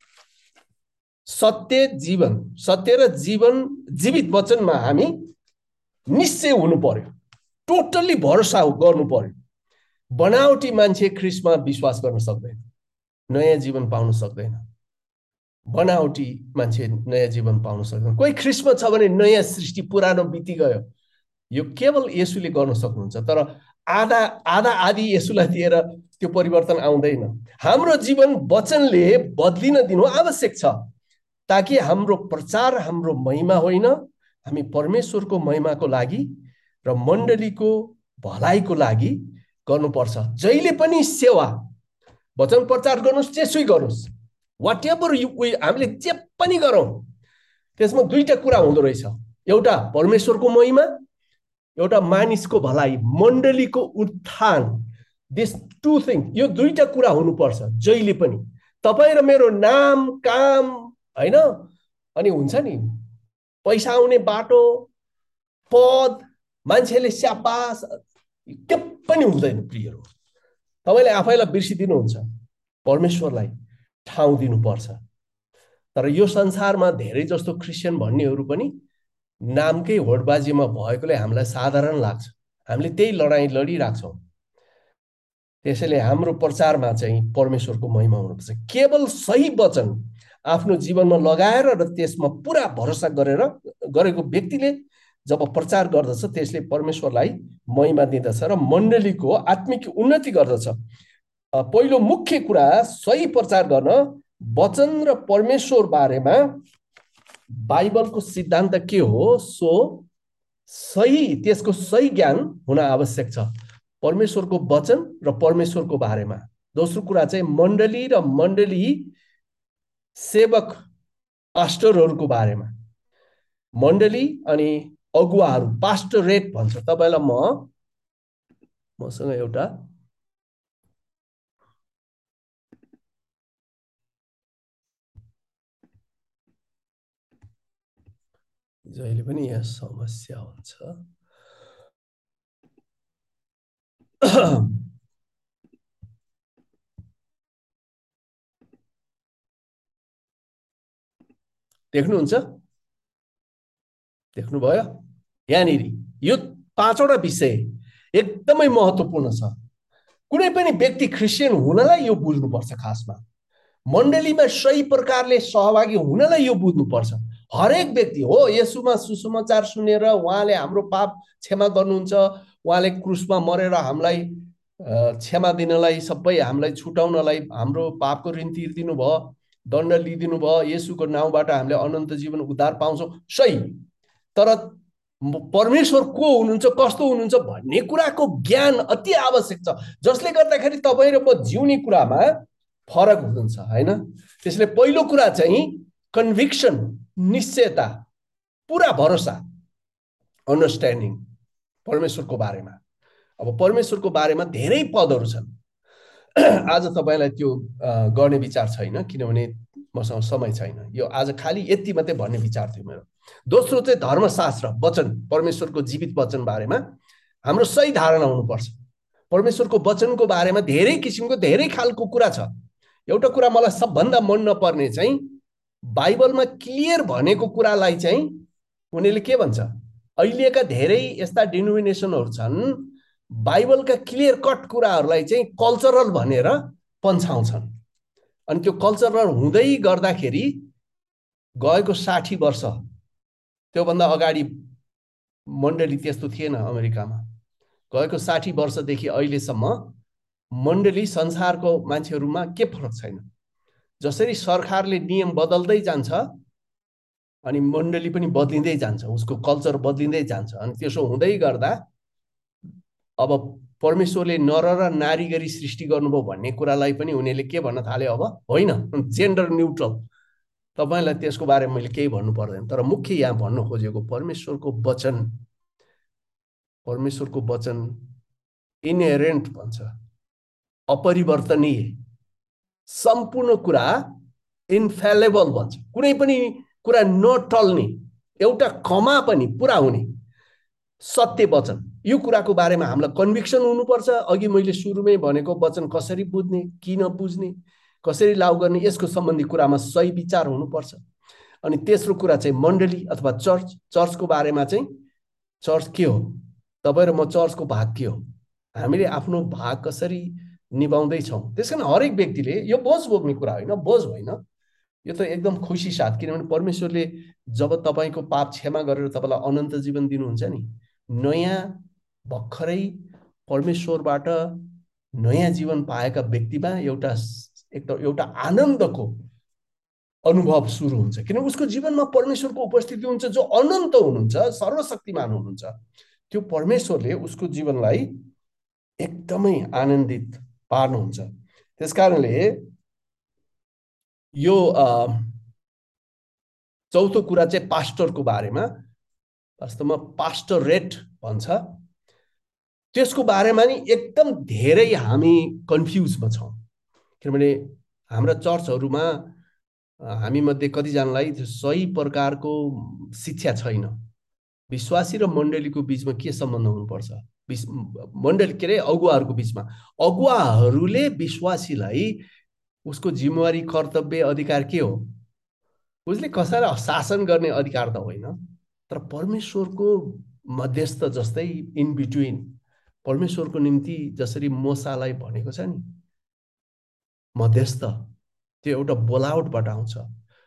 सत्य जीवन, सत्य र जीवन जीवित वचनमा हामी निश्चय हुनु पर्यो, टोटल्ली भरोसा गर्नु पर्यो। बनावटी मान्छे ख्रीष्टमा विश्वास गर्न सक्दैन, नयाँ जीवन पाउन सक्दैन। बनावटी मान्छे नयाँ जीवन पाउन सक्दैन। कोही ख्रीष्टमा छ भने नयाँ सृष्टि, पुरानो बिति गयो। यो केवल येशूले गर्न सक्नुहुन्छ। तर आधा आदि येशूलाई दिएर त्यो परिवर्तन आउँदैन। हाम्रो जीवन वचनले बदलिन दिनु आवश्यक छ, ताकि हाम्रो प्रचार हाम्रो महिमा होइन, हामी परमेश्वरको महिमाको लागि र मण्डलीको भलाइको लागि गर्नुपर्छ। जहिले पनि सेवा, वचन प्रचार गर्नुहोस्, जेसुकै गर्नुहोस्, वाट एभर हामीले जे पनि गरौँ, त्यसमा दुईटा कुरा हुँदो रहेछ। एउटा परमेश्वरको महिमा, एउटा मानिसको भलाइ, मण्डलीको उत्थान। दिस टु थिङ, यो दुईटा कुरा हुनुपर्छ जहिले पनि। तपाईँ र मेरो नाम, काम, हैन? अनि हुन्छ नि पैसा आउने बाटो, पद, मान्छेले स्याबास, के पनि हुँदैन प्रियहरू। तपाईँले आफैलाई बिर्सिदिनुहुन्छ, परमेश्वरलाई ठाउँ दिनुपर्छ। तर यो संसारमा धेरै जस्तो क्रिस्चियन भन्नेहरू पनि नामकै होडबाजीमा भएकोले हामीलाई साधारण लाग्छ। हामीले त्यही लडाईँ लडिरहेछौँ। त्यसैले हाम्रो प्रचारमा चाहिँ परमेश्वरको महिमा हुनुपर्छ। केवल सही वचन आफ्नो जीवनमा लगाएर र त्यसमा पुरा भरोसा गरेको व्यक्तिले जब प्रचार गर्दछ त्यसले परमेश्वरलाई महिमा दिँदछ र मण्डलीको आत्मिक उन्नति गर्दछ। पहिलो मुख्य कुरा सही प्रचार गर्न वचन र परमेश्वर बारेमा बाइबलको सिद्धान्त के हो सो सही त्यसको सही ज्ञान हुन आवश्यक छ परमेश्वरको वचन र परमेश्वरको बारेमा। दोस्रो कुरा चाहिँ मण्डली र मण्डली सेवक पास्टरहरूको बारेमा। मण्डली अनि अगुवाहरू पास्टरेट भन्छ। तपाईलाई मसँग एउटा जहिले पनि यहाँ समस्या हुन्छ। देख्नुहुन्छ? देख्नुभयो? यहाँनिर यो 5वटा विषय एकदमै महत्त्वपूर्ण छ। कुनै पनि व्यक्ति क्रिस्चियन हुनलाई यो बुझ्नुपर्छ। खासमा मण्डलीमा सही प्रकारले सहभागी हुनलाई यो बुझ्नुपर्छ। हरेक व्यक्ति हो येशूमा सुसमाचार सुनेर उहाँले हाम्रो पाप क्षमा गर्नुहुन्छ, उहाँले क्रुसमा मरेर हामीलाई क्षमा दिनलाई, सबै हामीलाई छुटाउनलाई हाम्रो पापको ऋण तिर्दिनु भयो, दण्ड लिइदिनु भयो। येशूको नाउँबाट हामीले अनन्त जीवन उद्धार पाउँछौँ, सही। तर परमेश्वर को हुनुहुन्छ, कस्तो हुनुहुन्छ भन्ने कुराको ज्ञान अति आवश्यक छ, जसले गर्दाखेरि तपाईँ र म जिउने कुरामा फरक हुन्छ, हैन? त्यसले पहिलो कुरा चाहिँ कन्भिक्सन, निश्चयता, पुरा भरोसा, अन्डरस्ट्यान्डिङ परमेश्वरको बारेमा। अब परमेश्वरको बारेमा धेरै पदहरू छन्। आज तपाईलाई त्यो गर्ने विचार छैन किनभने मसँग समय छैन। यो आज खाली यति मात्रै भन्ने विचार थियो मेरो। दोस्रो चाहिँ धर्मशास्त्र, वचन, परमेश्वरको जीवित वचन बारेमा हाम्रो सही धारणा हुनुपर्छ। परमेश्वरको वचनको बारेमा धेरै किसिमको धेरै खालको कुरा छ। एउटा कुरा मलाई सबभन्दा मन नपर्ने चाहिँ बाइबलमा क्लियर भनेको कुरालाई चाहिँ उनीहरूले के भन्छ, अहिलेका धेरै यस्ता डिनोमिनेसनहरू छन् बाइबलका क्लियर कट कुराहरूलाई चाहिँ कल्चरल भनेर पन्छाउँछन्। अनि त्यो कल्चरल हुँदै गर्दाखेरि गएको 60 वर्ष त्योभन्दा अगाडि मण्डली त्यस्तो थिएन अमेरिकामा। गएको 60 वर्षदेखि अहिलेसम्म मण्डली संसारको मान्छेहरूमा के फरक छैन। जसरी सरकारले नियम बदल्दै जान्छ अनि मण्डली पनि बदलिँदै जान्छ, उसको कल्चर बदलिँदै जान्छ। अनि त्यसो हुँदै गर्दा अब परमेश्वरले नर र नारी गरी सृष्टि गर्नुभयो भन्ने कुरालाई पनि उनीहरूले के भन्न थाले, अब होइन जेन्डर न्युट्रल। तपाईलाई त्यसको बारेमा मैले केही भन्नु पर्दैन। तर मुख्य यहाँ भन्नु खोजेको परमेश्वरको वचन, परमेश्वरको वचन इनहेरेन्ट भन्छ, अपरिवर्तनीय, सम्पूर्ण कुरा इन्फेलेबल भन्छ, कुनै पनि कुरा नटल्ने, एउटा कमा पनि पुरा हुने सत्य वचन। यो कुराको बारेमा हामीलाई कन्भिक्सन हुनुपर्छ। अघि मैले सुरुमै भनेको वचन कसरी बुझ्ने, किन बुझ्ने, कसरी लागू गर्ने, यसको सम्बन्धी कुरामा सही विचार हुनुपर्छ। अनि तेस्रो कुरा चाहिँ मण्डली अथवा चर्च, चर्चको बारेमा चाहिँ चर्च के हो, तपाईँ र म चर्चको भाग के हो, हामीले आफ्नो भाग कसरी निभाउँदैछौँ। त्यसकारण हरेक व्यक्तिले यो बोझ बोक्ने कुरा होइन, बोझ होइन, यो त एकदम खुसी साथ। किनभने परमेश्वरले जब तपाईँको पाप क्षमा गरेर तपाईँलाई अनन्त जीवन दिनुहुन्छ नि, नयाँ भर्खरै परमेश्वरबाट नयाँ जीवन पाएका व्यक्तिमा एउटा आनन्दको अनुभव सुरु हुन्छ। किन उसको जीवनमा परमेश्वरको उपस्थिति हुन्छ, जो अनन्त हुनुहुन्छ, सर्वशक्तिमान हुनुहुन्छ। त्यो परमेश्वरले उसको जीवनलाई एकदमै आनन्दित पार्नुहुन्छ। त्यसकारणले यो चौथो कुरा चाहिँ पास्टरको बारेमा, वास्तवमा पास्टरेट भन्छ, त्यसको बारेमा नि एकदम धेरै हामी कन्फ्युजमा छौँ। किनभने हाम्रा चर्चहरूमा हामी मध्ये कतिजनालाई सही प्रकारको शिक्षा छैन। विश्वासी र मण्डलीको बीचमा के सम्बन्ध हुनुपर्छ, मण्डली के अरे अगुवाहरूको बीचमा, अगुवाहरूले विश्वासीलाई उसको जिम्मेवारी, कर्तव्य, अधिकार के हो, उसले कसैलाई शासन गर्ने अधिकार त होइन, तर परमेश्वरको मध्यस्थ जस्तै इन बिट्विन, परमेश्वरको निम्ति जसरी मोसालाई भनेको छ नि मध्यस्थ, त्यो एउटा बोलावटबाट आउँछ।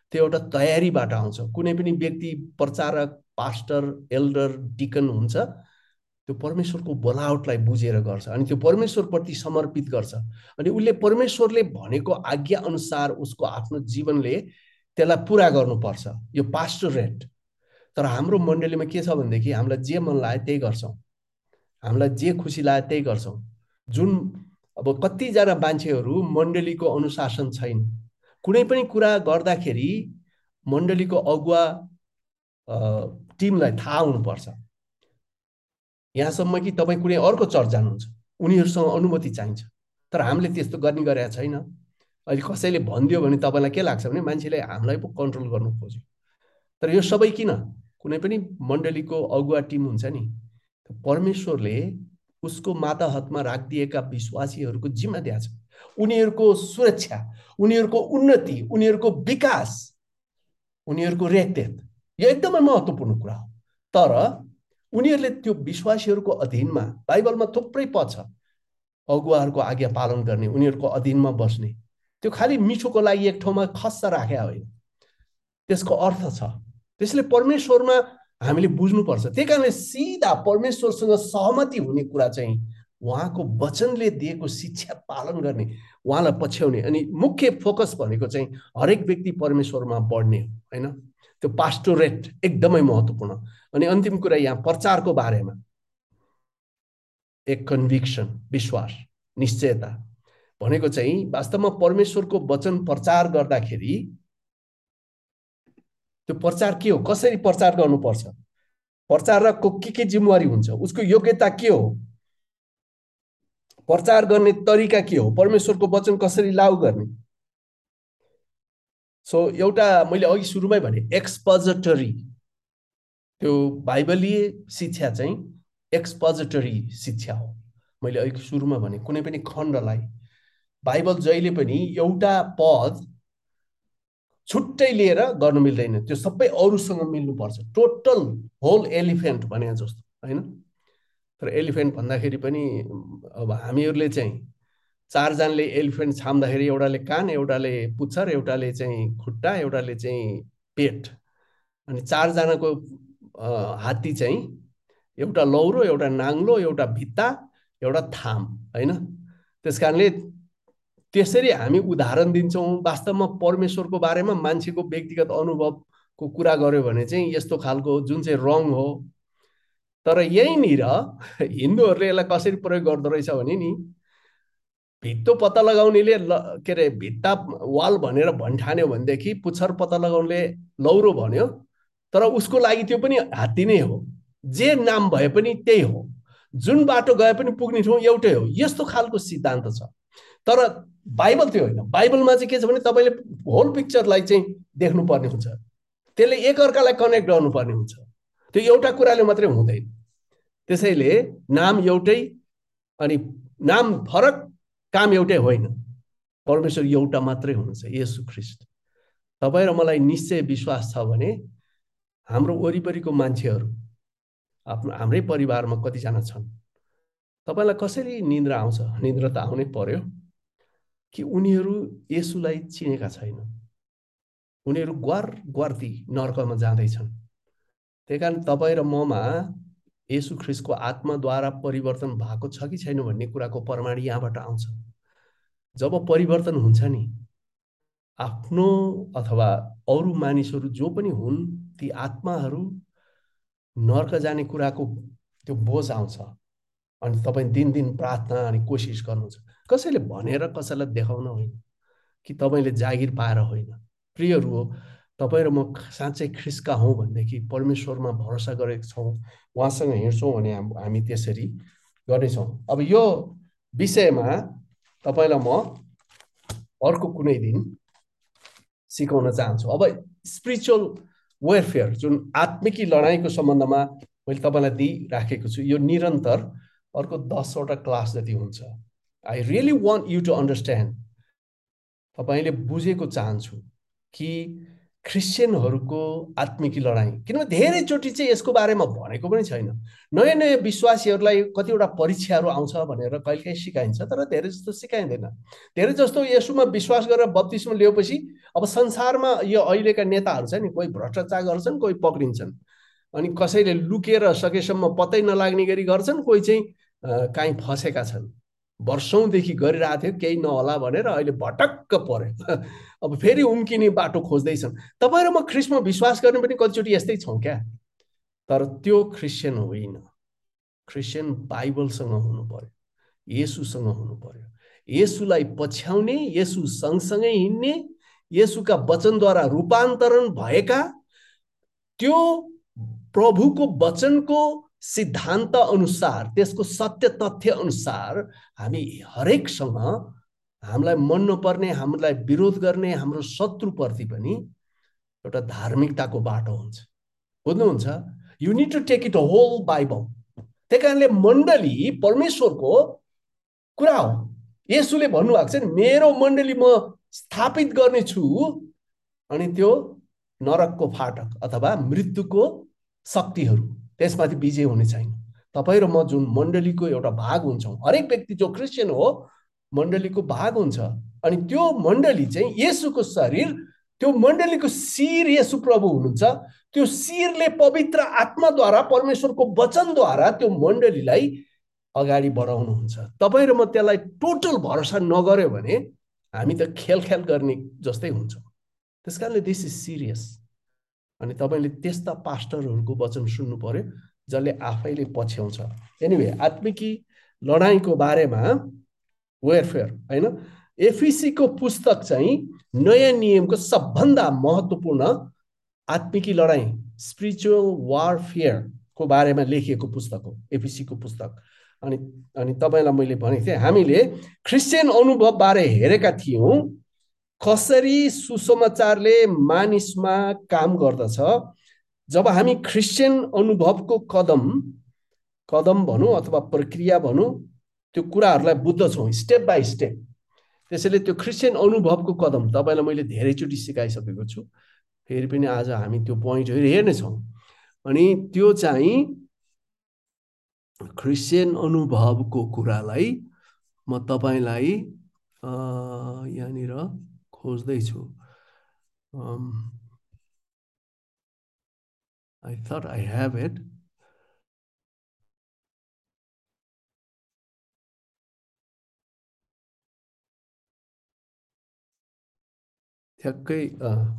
त्यो एउटा तयारीबाट आउँछ। कुनै पनि व्यक्ति प्रचारक, पास्टर, एल्डर, डिकन हुन्छ, त्यो परमेश्वरको बोलावटलाई बुझेर गर्छ अनि त्यो परमेश्वरप्रति समर्पित गर्छ अनि उसले परमेश्वरले भनेको आज्ञा अनुसार उसको आफ्नो जीवनले त्यसलाई पुरा गर्नुपर्छ। यो पास्टोरेट। तर हाम्रो मण्डलीमा के छ भनेदेखि हामीलाई जे मन लाग्यो त्यही गर्छौँ, हामीलाई जे खुसी लाग्यो त्यही गर्छौँ। जुन अब कतिजना मान्छेहरू मण्डलीको अनुशासन छैन। कुनै पनि कुरा गर्दाखेरि मण्डलीको अगुवा टिमलाई थाहा हुनुपर्छ। यहाँसम्म कि तपाईँ कुनै अर्को चर्च जानुहुन्छ, उनीहरूसँग अनुमति चाहिन्छ। तर हामीले त्यस्तो गर्ने गरेका छैन। अहिले कसैले भनिदियो भने तपाईँलाई के लाग्छ भने मान्छेले हामीलाई पो कन्ट्रोल गर्नु खोज्यो। तर यो सबै किन? कुनै पनि मण्डलीको अगुवा टिम हुन्छ नि, परमेश्वरले उसको माता हातमा राखिदिएका विश्वासीहरूको जिम्मा दिएको छ। उनीहरूको सुरक्षा, उनीहरूको उन्नति, उनीहरूको विकास, उनीहरूको रेखदेख यो एकदमै महत्त्वपूर्ण कुरा हो। तर उनीहरूले त्यो विश्वासीहरूको अधीनमा, बाइबलमा थुप्रै पद छ, अगुवाहरूको आज्ञा पालन गर्ने, उनीहरूको अधीनमा बस्ने। त्यो खालि मिठोको लागि एक ठाउँमा खस्सा राखेको होइन, त्यसको अर्थ छ। त्यसले परमेश्वरमा हामीले बुझ्नुपर्छ। त्यही कारणले सिधा परमेश्वरसँग सहमति हुने कुरा चाहिँ उहाँको वचनले दिएको शिक्षा पालन गर्ने, उहाँलाई पछ्याउने। अनि मुख्य फोकस भनेको चाहिँ हरेक व्यक्ति परमेश्वरमा बढ्ने हो, होइन? त्यो पास्टोरेट एकदमै महत्त्वपूर्ण। अनि अन्तिम कुरा यहाँ प्रचारको बारेमा एक कन्भिक्सन, विश्वास, निश्चयता भनेको चाहिँ वास्तवमा परमेश्वरको वचन प्रचार गर्दाखेरि त्यो प्रचार के हो, कसरी प्रचार गर्नुपर्छ, प्रचारकको के जिम्मेवारी हुन्छ, उसको योग्यता के हो, प्रचार गर्ने तरिका के हो, परमेश्वरको वचन कसरी लागू गर्ने। सो एउटा मैले अघि सुरुमै भने एक्सपोजिटरी, त्यो बाइबलीय शिक्षा चाहिँ एक्सपोजिटरी शिक्षा हो। मैले अघि सुरुमा भने कुनै पनि खण्डलाई बाइबल जहिले पनि एउटा पद छुट्टै लिएर गर्न मिल्दैन, त्यो सबै अरूसँग मिल्नुपर्छ। टोटल होल एलिफेन्ट भने जस्तो, होइन? तर एलिफेन्ट भन्दाखेरि पनि अब हामीहरूले चाहिँ चारजनाले एलिफेन्ट छाम्दाखेरि एउटाले कान, एउटाले पुच्छर, एउटाले चाहिँ खुट्टा, एउटाले चाहिँ पेट, अनि चारजनाको हात्ती चाहिँ एउटा लौरो, एउटा नाङ्लो, एउटा भित्ता, एउटा थाम, होइन? त्यस कारणले त्यसरी हामी उदाहरण दिन्छौँ। वास्तवमा परमेश्वरको बारेमा मान्छेको व्यक्तिगत अनुभवको कुरा गर्यो भने चाहिँ यस्तो खालको जुन चाहिँ रङ हो। तर यहीँनिर हिन्दूहरूले यसलाई कसरी प्रयोग गर्दो रहेछ भने नि, भित्तो पत्ता लगाउनेले के अरे भित्ता वाल भनेर भन्ठान्यो भनेदेखि पुच्छर पत्ता लगाउनेले लौरो भन्यो, तर उसको लागि त्यो पनि हात्ती नै हो। जे नाम भए पनि त्यही हो, जुन बाटो गए पनि पुग्ने ठाउँ एउटै हो। यस्तो खालको सिद्धान्त छ। तर बाइबल त्यो होइन। बाइबलमा चाहिँ के छ भने तपाईँले होल पिक्चरलाई चाहिँ देख्नुपर्ने हुन्छ, त्यसले एकअर्कालाई कनेक्ट गर्नुपर्ने हुन्छ। त्यो एउटा कुराले मात्रै हुँदैन। त्यसैले नाम एउटै अनि नाम फरक, काम एउटै होइन। परमेश्वर एउटा मात्रै हुनुहुन्छ, येशू ख्रीष्ट। तपाईँ र मलाई निश्चय विश्वास छ भने हाम्रो वरिपरिको मान्छेहरू, हाम्रै परिवारमा कतिजना छन्, तपाईँलाई कसरी निन्द्रा आउँछ? निन्द्रा त आउनै पर्यो कि उनीहरू येशूलाई चिनेका छैनन्, उनीहरू ग्वार्ती नर्कमा जाँदैछन्। त्यही कारण तपाईँ र ममा येशू ख्रीष्टको आत्माद्वारा परिवर्तन भएको छ कि छैन भन्ने कुराको प्रमाण यहाँबाट आउँछ। जब परिवर्तन हुन्छ नि, आफ्नो अथवा अरू मानिसहरू जो पनि हुन्, ती आत्माहरू नर्क जाने कुराको त्यो बोझ आउँछ। अनि तपाईँ दिन प्रार्थना अनि कोसिस गर्नुहुन्छ, कसैले भनेर कसैलाई देखाउन होइन, कि तपाईँले जागिर पाएर होइन। प्रियहरू हो, तपाईँ र म साँच्चै ख्रीष्टका हौँ भनेदेखि परमेश्वरमा भरोसा गरेका छौँ, उहाँसँग हिँड्छौँ भने हामी त्यसरी गर्नेछौँ। अब यो विषयमा तपाईँलाई म अर्को कुनै दिन सिकाउन चाहन्छु। अब स्पिरिचुअल वेयरफेयर, जुन आत्मिकी लडाइँको सम्बन्धमा मैले तपाईँलाई दिइराखेको छु, यो निरन्तर अर्को 10वटा क्लास जति हुन्छ। I really want you to understand, तपाईँले बुझेको चाहन्छु कि क्रिस्चियनहरूको आत्मिकी लडाइँ, किनभने धेरैचोटि चाहिँ यसको बारेमा भनेको पनि छैन। नयाँ नयाँ विश्वासीहरूलाई कतिवटा परीक्षाहरू आउँछ भनेर कहिलेकाहीँ सिकाइन्छ, तर धेरै जस्तो सिकाइँदैन। धेरै जस्तो यसुमा विश्वास गरेर बप्तिस्मा लिएपछि अब संसारमा यो अहिलेका नेताहरू छ नि, कोही भ्रष्टाचार गर्छन्, कोही पक्रिन्छन्, अनि कसैले लुकेर सकेसम्म पत्तै नलाग्ने गरी गर्छन्, कोही चाहिँ काहीँ फसेका छन्। वर्षौँदेखि गरिरहेको थियो, केही नहोला भनेर अहिले भटक्क पर्यो। अब फेरि उम्किने बाटो खोज्दैछन्। तपाईँ र म ख्रिस्टमा विश्वास गर्ने पनि कतिचोटि यस्तै छौँ क्या। तर त्यो क्रिस्चियन होइन। क्रिस्चियन बाइबलसँग हुनु पर्यो, येशूसँग हुनु पर्यो, येशूलाई पछ्याउने, येशू सँगसँगै हिँड्ने, येशूका वचनद्वारा रूपान्तरण भएका, त्यो प्रभुको वचनको सिद्धान्त अनुसार, त्यसको सत्य तथ्य अनुसार हामी हरेकसँग, हामीलाई मन नपर्ने, हामीलाई विरोध गर्ने हाम्रो शत्रुप्रति पनि एउटा धार्मिकताको बाटो हुन्छ। बुझ्नुहुन्छ? You need to take it a whole Bible. त्यही कारणले मण्डली परमेश्वरको कुरा हो। येशूले भन्नुभएको छ नि, मेरो मण्डली म स्थापित गर्नेछु, अनि त्यो नरकको फाटक अथवा मृत्युको शक्तिहरू त्यसमाथि विजय हुने छैन। तपाईँ र म जुन मण्डलीको एउटा भाग हुन्छौँ, हरेक व्यक्ति जो क्रिस्चियन हो मण्डलीको भाग हुन्छ। अनि त्यो मण्डली चाहिँ येशूको शरीर, त्यो मण्डलीको शिर येशू प्रभु हुनुहुन्छ। त्यो शिरले पवित्र आत्माद्वारा, परमेश्वरको वचनद्वारा त्यो मण्डलीलाई अगाडि बढाउनुहुन्छ। तपाईँ र म त्यसलाई टोटल भरोसा नगर्यो भने हामी त खेल गर्ने जस्तै हुन्छौँ। त्यसकारणले दिस इज सिरियस। अनि तपाईँले त्यस्ता पास्टरहरूको वचन सुन्नु पर्यो जसले आफैले पछ्याउँछ। एनिवे, आत्मिकी लडाइँको बारेमा वेयरफेयर होइन, एफिसीको पुस्तक चाहिँ नयाँ नियमको सबभन्दा महत्त्वपूर्ण आत्मिकी लडाइँ, स्पिरिचुअल वारफेयरको बारेमा लेखिएको पुस्तक हो एफिसीको पुस्तक। अनि तपाईँलाई मैले भनेको थिएँ, हामीले क्रिस्चियन अनुभव बारे हेरेका थियौँ, कसरी सुसमाचारले मानिसमा काम गर्दछ। जब हामी क्रिस्चियन अनुभवको कदम भनौँ अथवा प्रक्रिया भनौँ, त्यो कुराहरूलाई बुझ्दछौँ स्टेप बाई स्टेप। त्यसैले त्यो क्रिस्चियन अनुभवको कदम तपाईँलाई मैले धेरैचोटि सिकाइसकेको छु, फेरि पनि आज हामी त्यो पोइन्टहरू हेर्नेछौँ। अनि त्यो चाहिँ क्रिस्चियन अनुभवको कुरालाई म तपाईँलाई यहाँनिर खोज्दैछु। I thought I have it. ठ्याक्कै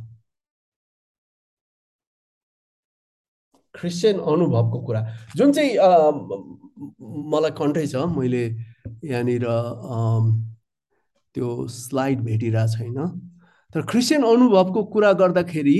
क्रिस्चियन अनुभवको कुरा जुन चाहिँ मलाई कन्ट्रै छ, मैले यहाँनिर त्यो स्लाइड भेटिरहेको छैन। तर क्रिस्चियन अनुभवको कुरा गर्दाखेरि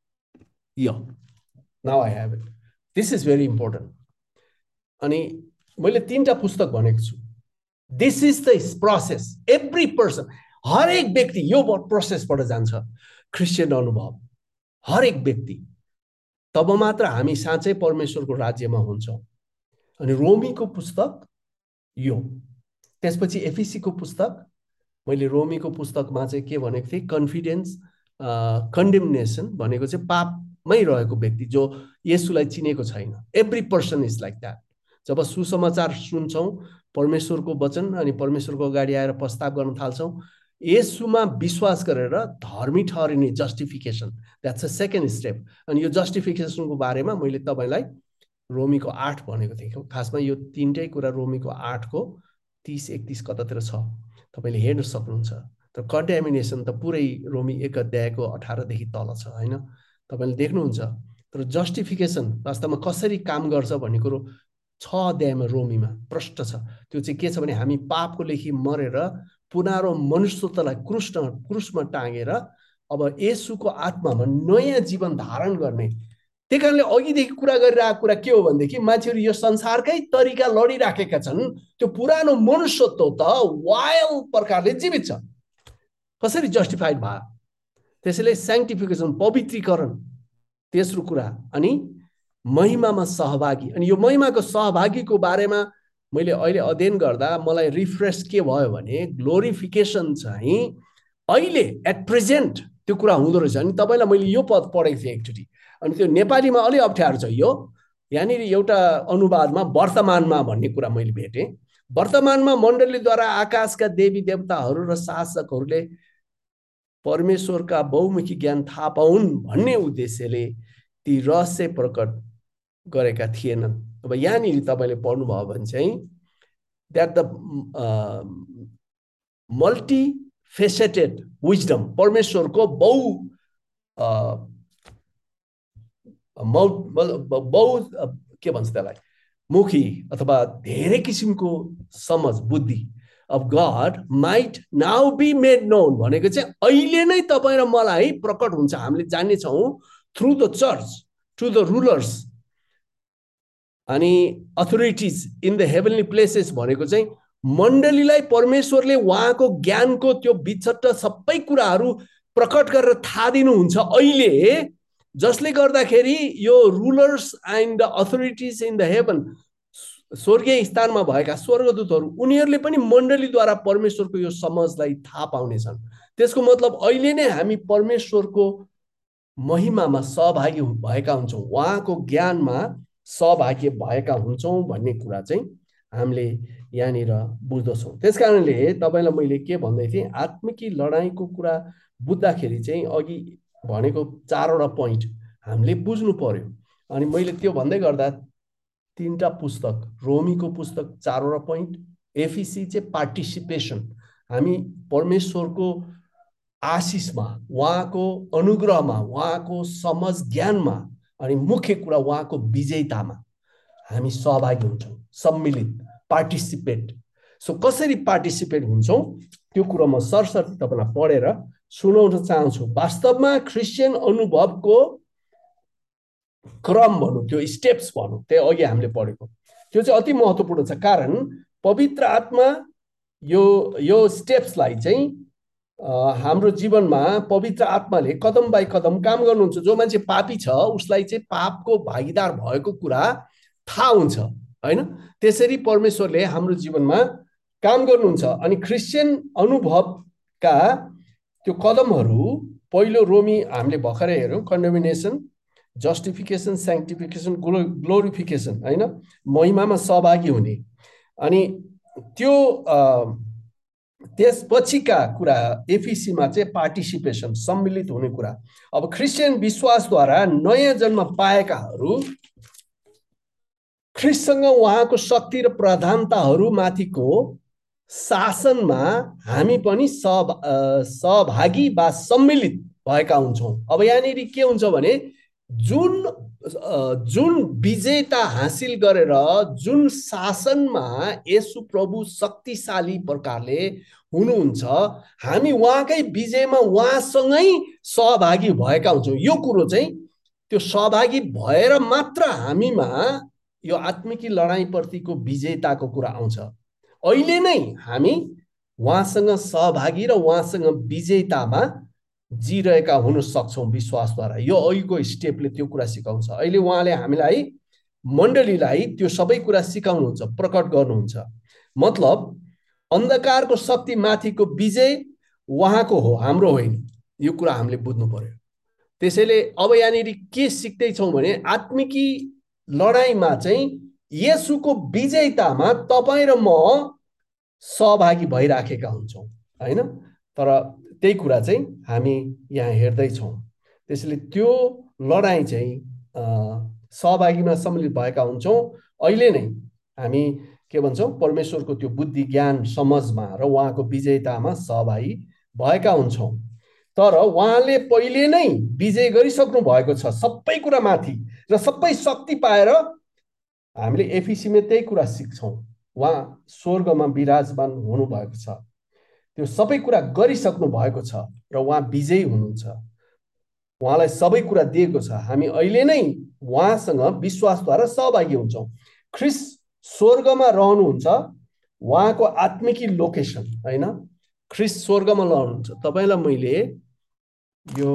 now I have it, this is very important. अनि मैले 3टा पुस्तक भनेको छु। This is the process. Every person, हरेक व्यक्ति यो प्रोसेसबाट जान्छ। क्रिस्चियन अनुभव हरेक व्यक्ति, तब मात्र हामी साँच्चै परमेश्वरको राज्यमा हुन्छौँ। अनि रोमीको पुस्तक यो, त्यसपछि एफिसीको पुस्तक। मैले रोमीको पुस्तकमा चाहिँ के भनेको थिएँ, कन्फिडेन्स कन्डेमनेसन भनेको चाहिँ पापमै रहेको व्यक्ति जो येशूलाई चिनेको छैन। Every person is like that. जब सुसमाचार सुन्छौँ परमेश्वरको वचन अनि परमेश्वरको अगाडि आएर प्रस्ताव गर्न थाल्छौँ, येशूमा विश्वास गरेर धर्मी ठहरिने, justification, that's a second step. अनि यो जस्टिफिकेसनको बारेमा मैले तपाईँलाई रोमीको 8 भनेको थिएँ। खासमा यो 3टै कुरा रोमीको 8को 30-31 कतातिर छ, तपाईँले हेर्न सक्नुहुन्छ। तर कन्ट्यामिनेसन त पुरै रोमी 1 अध्यायको 18 देखि तल छ होइन, तपाईँले देख्नुहुन्छ। तर जस्टिफिकेसन वास्तवमा कसरी काम गर्छ भन्ने कुरो 6 अध्यायमा रोमीमा प्रष्ट छ। त्यो चाहिँ के छ भने, हामी पापको लेखी मरेर पुनरो मनुष्यत्वलाई क्रुसमा टाँगेर अब येशूको आत्मामा नयाँ जीवन धारण गर्ने। त्यही कारणले अघिदेखि कुरा गरिरहेको कुरा के हो भनेदेखि, मान्छेहरू यो संसारकै तरिका लडिराखेका छन्। त्यो पुरानो मनुष्यत्व त वाइल्ड प्रकारले जीवित छ। कसरी जस्टिफाइड भयो? त्यसैले स्याङ्क्टिफिकेसन, पवित्रीकरण तेस्रो कुरा। अनि महिमामा सहभागी। अनि यो महिमाको सहभागीको बारेमा मैले अहिले अध्ययन गर्दा मलाई रिफ्रेस के भयो भने, ग्लोरिफिकेसन चाहिँ अहिले एट प्रेजेन्ट त्यो कुरा हुँदो रहेछ। अनि तपाईँलाई मैले यो पद पढेको थिएँ एकचोटि, अनि त्यो नेपालीमा अलि अप्ठ्यारो छ। यो यहाँनिर एउटा अनुवादमा वर्तमानमा भन्ने कुरा मैले भेटेँ। वर्तमानमा मण्डलीद्वारा आकाशका देवी देवताहरू र शासकहरूले परमेश्वरका बहुमुखी ज्ञान थाहा पाउन् भन्ने उद्देश्यले ती रहस्य प्रकट गरेका थिएनन्। अब यहाँनिर तपाईँले पढ्नुभयो भने चाहिँ that the multifaceted wisdom, परमेश्वरको बहु के भन्छ त्यसलाई, मुखी अथवा धेरै किसिमको समझ बुद्धि of God might now be made known भनेको चाहिँ अहिले नै तपाईँ र मलाई प्रकट हुन्छ, हामीले जान्ने छौँ through the church to the rulers अनि authorities in the heavenly places भनेको चाहिँ मण्डलीलाई परमेश्वरले उहाँको ज्ञानको त्यो बिचट्ट सबै कुराहरू प्रकट गरेर थाहा दिनुहुन्छ अहिले, जसले गर्दाखेरि यो rulers and authorities in the heaven, स्वर्गीय स्थानमा भएका स्वर्गदूतहरू उनीहरूले पनि मण्डलीद्वारा परमेश्वरको यो समझलाई थाहा पाउनेछन्। त्यसको मतलब अहिले नै हामी परमेश्वरको महिमामा सहभागी भएका हुन्छौँ, उहाँको ज्ञानमा सहभागी भएका हुन्छौँ भन्ने कुरा चाहिँ हामीले यहाँनिर बुझ्दछौँ। त्यसकारणले तपाईँलाई मैले के भन्दै थिएँ, आत्मिकी लडाईँको कुरा बुझ्दाखेरि चाहिँ अघि भनेको 4वटा पोइन्ट हामीले बुझ्नु पर्यो। अनि मैले त्यो भन्दै गर्दा 3टा पुस्तक, रोमीको पुस्तक 4वटा पोइन्ट, एफिसी चाहिँ पार्टिसिपेसन, हामी परमेश्वरको आशिषमा, उहाँको अनुग्रहमा, उहाँको समझ ज्ञानमा, अनि मुख्य कुरा उहाँको विजयतामा हामी सहभागी हुन्छौँ, सम्मिलित, पार्टिसिपेट। सो कसरी पार्टिसिपेट हुन्छौँ त्यो कुरा म सरसर्ती तपाईँलाई पढेर सुनाउन चाहन्छु। वास्तवमा क्रिस्चियन अनुभवको क्रम भनौँ, त्यो स्टेप्स भनौँ, त्यो अघि हामीले पढेको त्यो चाहिँ अति महत्त्वपूर्ण छ। कारण पवित्र आत्मा यो स्टेप्सलाई चाहिँ हाम्रो जीवनमा पवित्र आत्माले कदम बाई कदम काम गर्नुहुन्छ। जो मान्छे पापी छ उसलाई चाहिँ पापको भागीदार भएको कुरा थाहा हुन्छ, हैन? त्यसरी परमेश्वरले हाम्रो जीवनमा काम गर्नुहुन्छ। अनि क्रिस्चियन अनुभवका त्यो कदमहरू, पहिलो रोमी हामीले भर्खरै हेर्यौँ, कन्डेमिनेसन, जस्टिफिकेसन, स्याङ्क्टिफिकेसन, ग्लोरिफिकेसन, हैन, महिमामा सहभागी हुने। अनि त्यो त्यसपछिका कुरा एफिसीमा चाहिँ पार्टिसिपेसन, सम्मिलित हुने कुरा। अब क्रिस्चियन विश्वासद्वारा नयाँ जन्म पाएकाहरू ख्रिस्टसँग उहाँको शक्ति र प्रधानताहरू माथिको शासनमा हामी पनि सहभागी वा सम्मिलित भएका हुन्छौँ। अब यहाँनिर के हुन्छ भने जुन विजेता हासिल गरेर जुन शासनमा येशू प्रभु शक्तिशाली प्रकारले हुनुहुन्छ, हामी उहाँकै विजयमा उहाँसँगै सहभागी भएका हुन्छौँ। यो कुरो चाहिँ त्यो सहभागी भएर मात्र हामीमा यो आत्मिकी लडाईँप्रतिको विजेताको कुरा आउँछ। अहिले नै हामी उहाँसँग सहभागी र उहाँसँग विजेतामा जिरहेका हुन सक्छौँ विश्वासद्वारा। यो अघिको स्टेपले त्यो कुरा सिकाउँछ। अहिले उहाँले हामीलाई, मण्डलीलाई त्यो सबै कुरा सिकाउनुहुन्छ, प्रकट गर्नुहुन्छ। मतलब अन्धकारको शक्ति माथिको विजय उहाँको हो, हाम्रो होइन। यो कुरा हामीले बुझ्नु पर्यो। त्यसैले अब यहाँनिर के सिक्दैछौँ भने आत्मिकी लडाईँमा चाहिँ येशूको विजयतामा तपाईँ र म सहभागी भइराखेका हुन्छौँ, हैन? तर त्यही कुरा चाहिँ हामी यहाँ हेर्दैछौँ। त्यसैले त्यो लडाईँ चाहिँ सहभागीमा सम्मिलित भएका हुन्छौँ। अहिले नै हामी के भन्छौँ, परमेश्वरको त्यो बुद्धि ज्ञान समझमा र उहाँको विजयतामा सहभागी भएका हुन्छौँ। तर उहाँले पहिले नै विजय गरिसक्नु भएको छ सबै कुरा माथि, र सबै शक्ति पाएर हामीले एफिसीमा त्यही कुरा सिक्छौँ। उहाँ स्वर्गमा विराजमान हुनुभएको छ, त्यो सबै कुरा गरिसक्नु भएको छ र उहाँ विजयी हुनुहुन्छ। उहाँलाई सबै कुरा दिएको छ। हामी अहिले नै उहाँसँग विश्वासद्वारा सहभागी हुन्छौँ। ख्रिस्ट स्वर्गमा रहनुहुन्छ, उहाँको आत्मिकी लोकेसन, हैन? ख्रिस्ट स्वर्गमा रहनुहुन्छ। तपाईँलाई मैले यो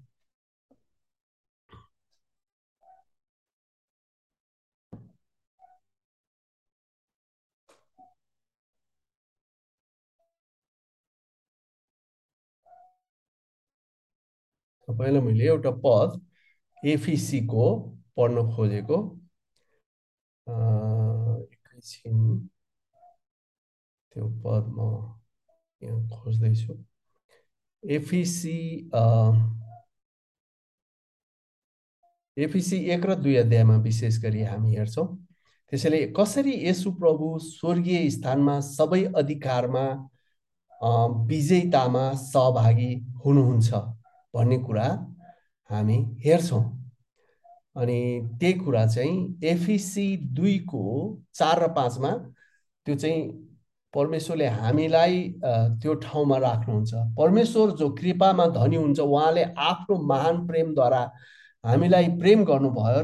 एउटा पद एफिसीको पढ्न खोजेको, एकैछिन त्यो पद म यहाँ खोज्दैछु। एफिसी एफिसी 1 र 2 अध्यायमा विशेष गरी हामी हेर्छौँ। त्यसैले कसरी येशू प्रभु स्वर्गीय स्थानमा सबै अधिकारमा विजेतामा सहभागी हुनुहुन्छ भन्ने कुरा हामी हेर्छौँ। अनि त्यही कुरा चाहिँ एफिसी 2 को 4 र 5 मा त्यो चाहिँ परमेश्वरले हामीलाई त्यो ठाउँमा राख्नुहुन्छ। परमेश्वर जो कृपामा धनी हुन्छ, उहाँले आफ्नो महान प्रेमद्वारा हामीलाई प्रेम गर्नुभयो र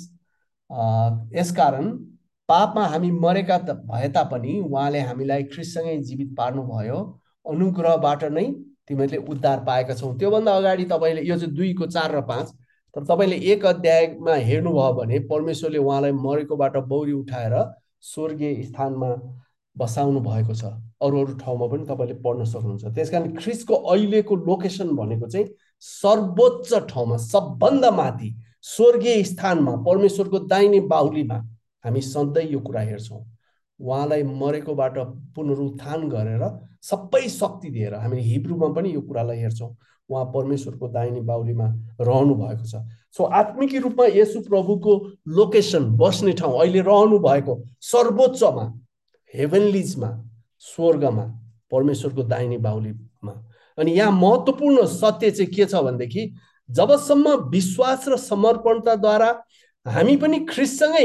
यसकारण पापमा हामी मरेका भए तापनि उहाँले हामीलाई ख्रीष्टसँगै जीवित पार्नुभयो। अनुग्रहबाट नै तिमीहरूले उद्धार पाएका छौ। त्योभन्दा अगाडि तपाईँले यो चाहिँ 2 को 4 र 5, तर तपाईँले 1 अध्यायमा हेर्नुभयो भने परमेश्वरले उहाँलाई मरेकोबाट बौरी उठाएर स्वर्गीय स्थानमा बसाउनु भएको छ। अरू ठाउँमा पनि तपाईँले पढ्न सक्नुहुन्छ। त्यसकारण ख्रीष्टको अहिलेको लोकेसन भनेको चाहिँ सर्वोच्च ठाउँमा, सबभन्दा माथि स्वर्गीय स्थानमा, परमेश्वरको दाहिने बाहुलीमा हामी सधैँ यो कुरा हेर्छौँ। उहाँलाई मरेकोबाट पुनरुत्थान गरेर सबै शक्ति दिएर हामी हिब्रूमा पनि यो कुरालाई हेर्छौँ। उहाँ परमेश्वरको दाहिने बाहुलीमा रहनु भएको छ। सो आत्मिक रूपमा येशू प्रभुको लोकेसन, बस्ने ठाउँ अहिले रहनु भएको सर्वोच्चमा, हेभनलिजमा, स्वर्गमा, परमेश्वरको दाहिने बाहुलीमा। अनि यहाँ महत्त्वपूर्ण सत्य चाहिँ के छ भनेदेखि जबसम्म विश्वास र समर्पणताद्वारा हामी पनि ख्रीष्टसँगै,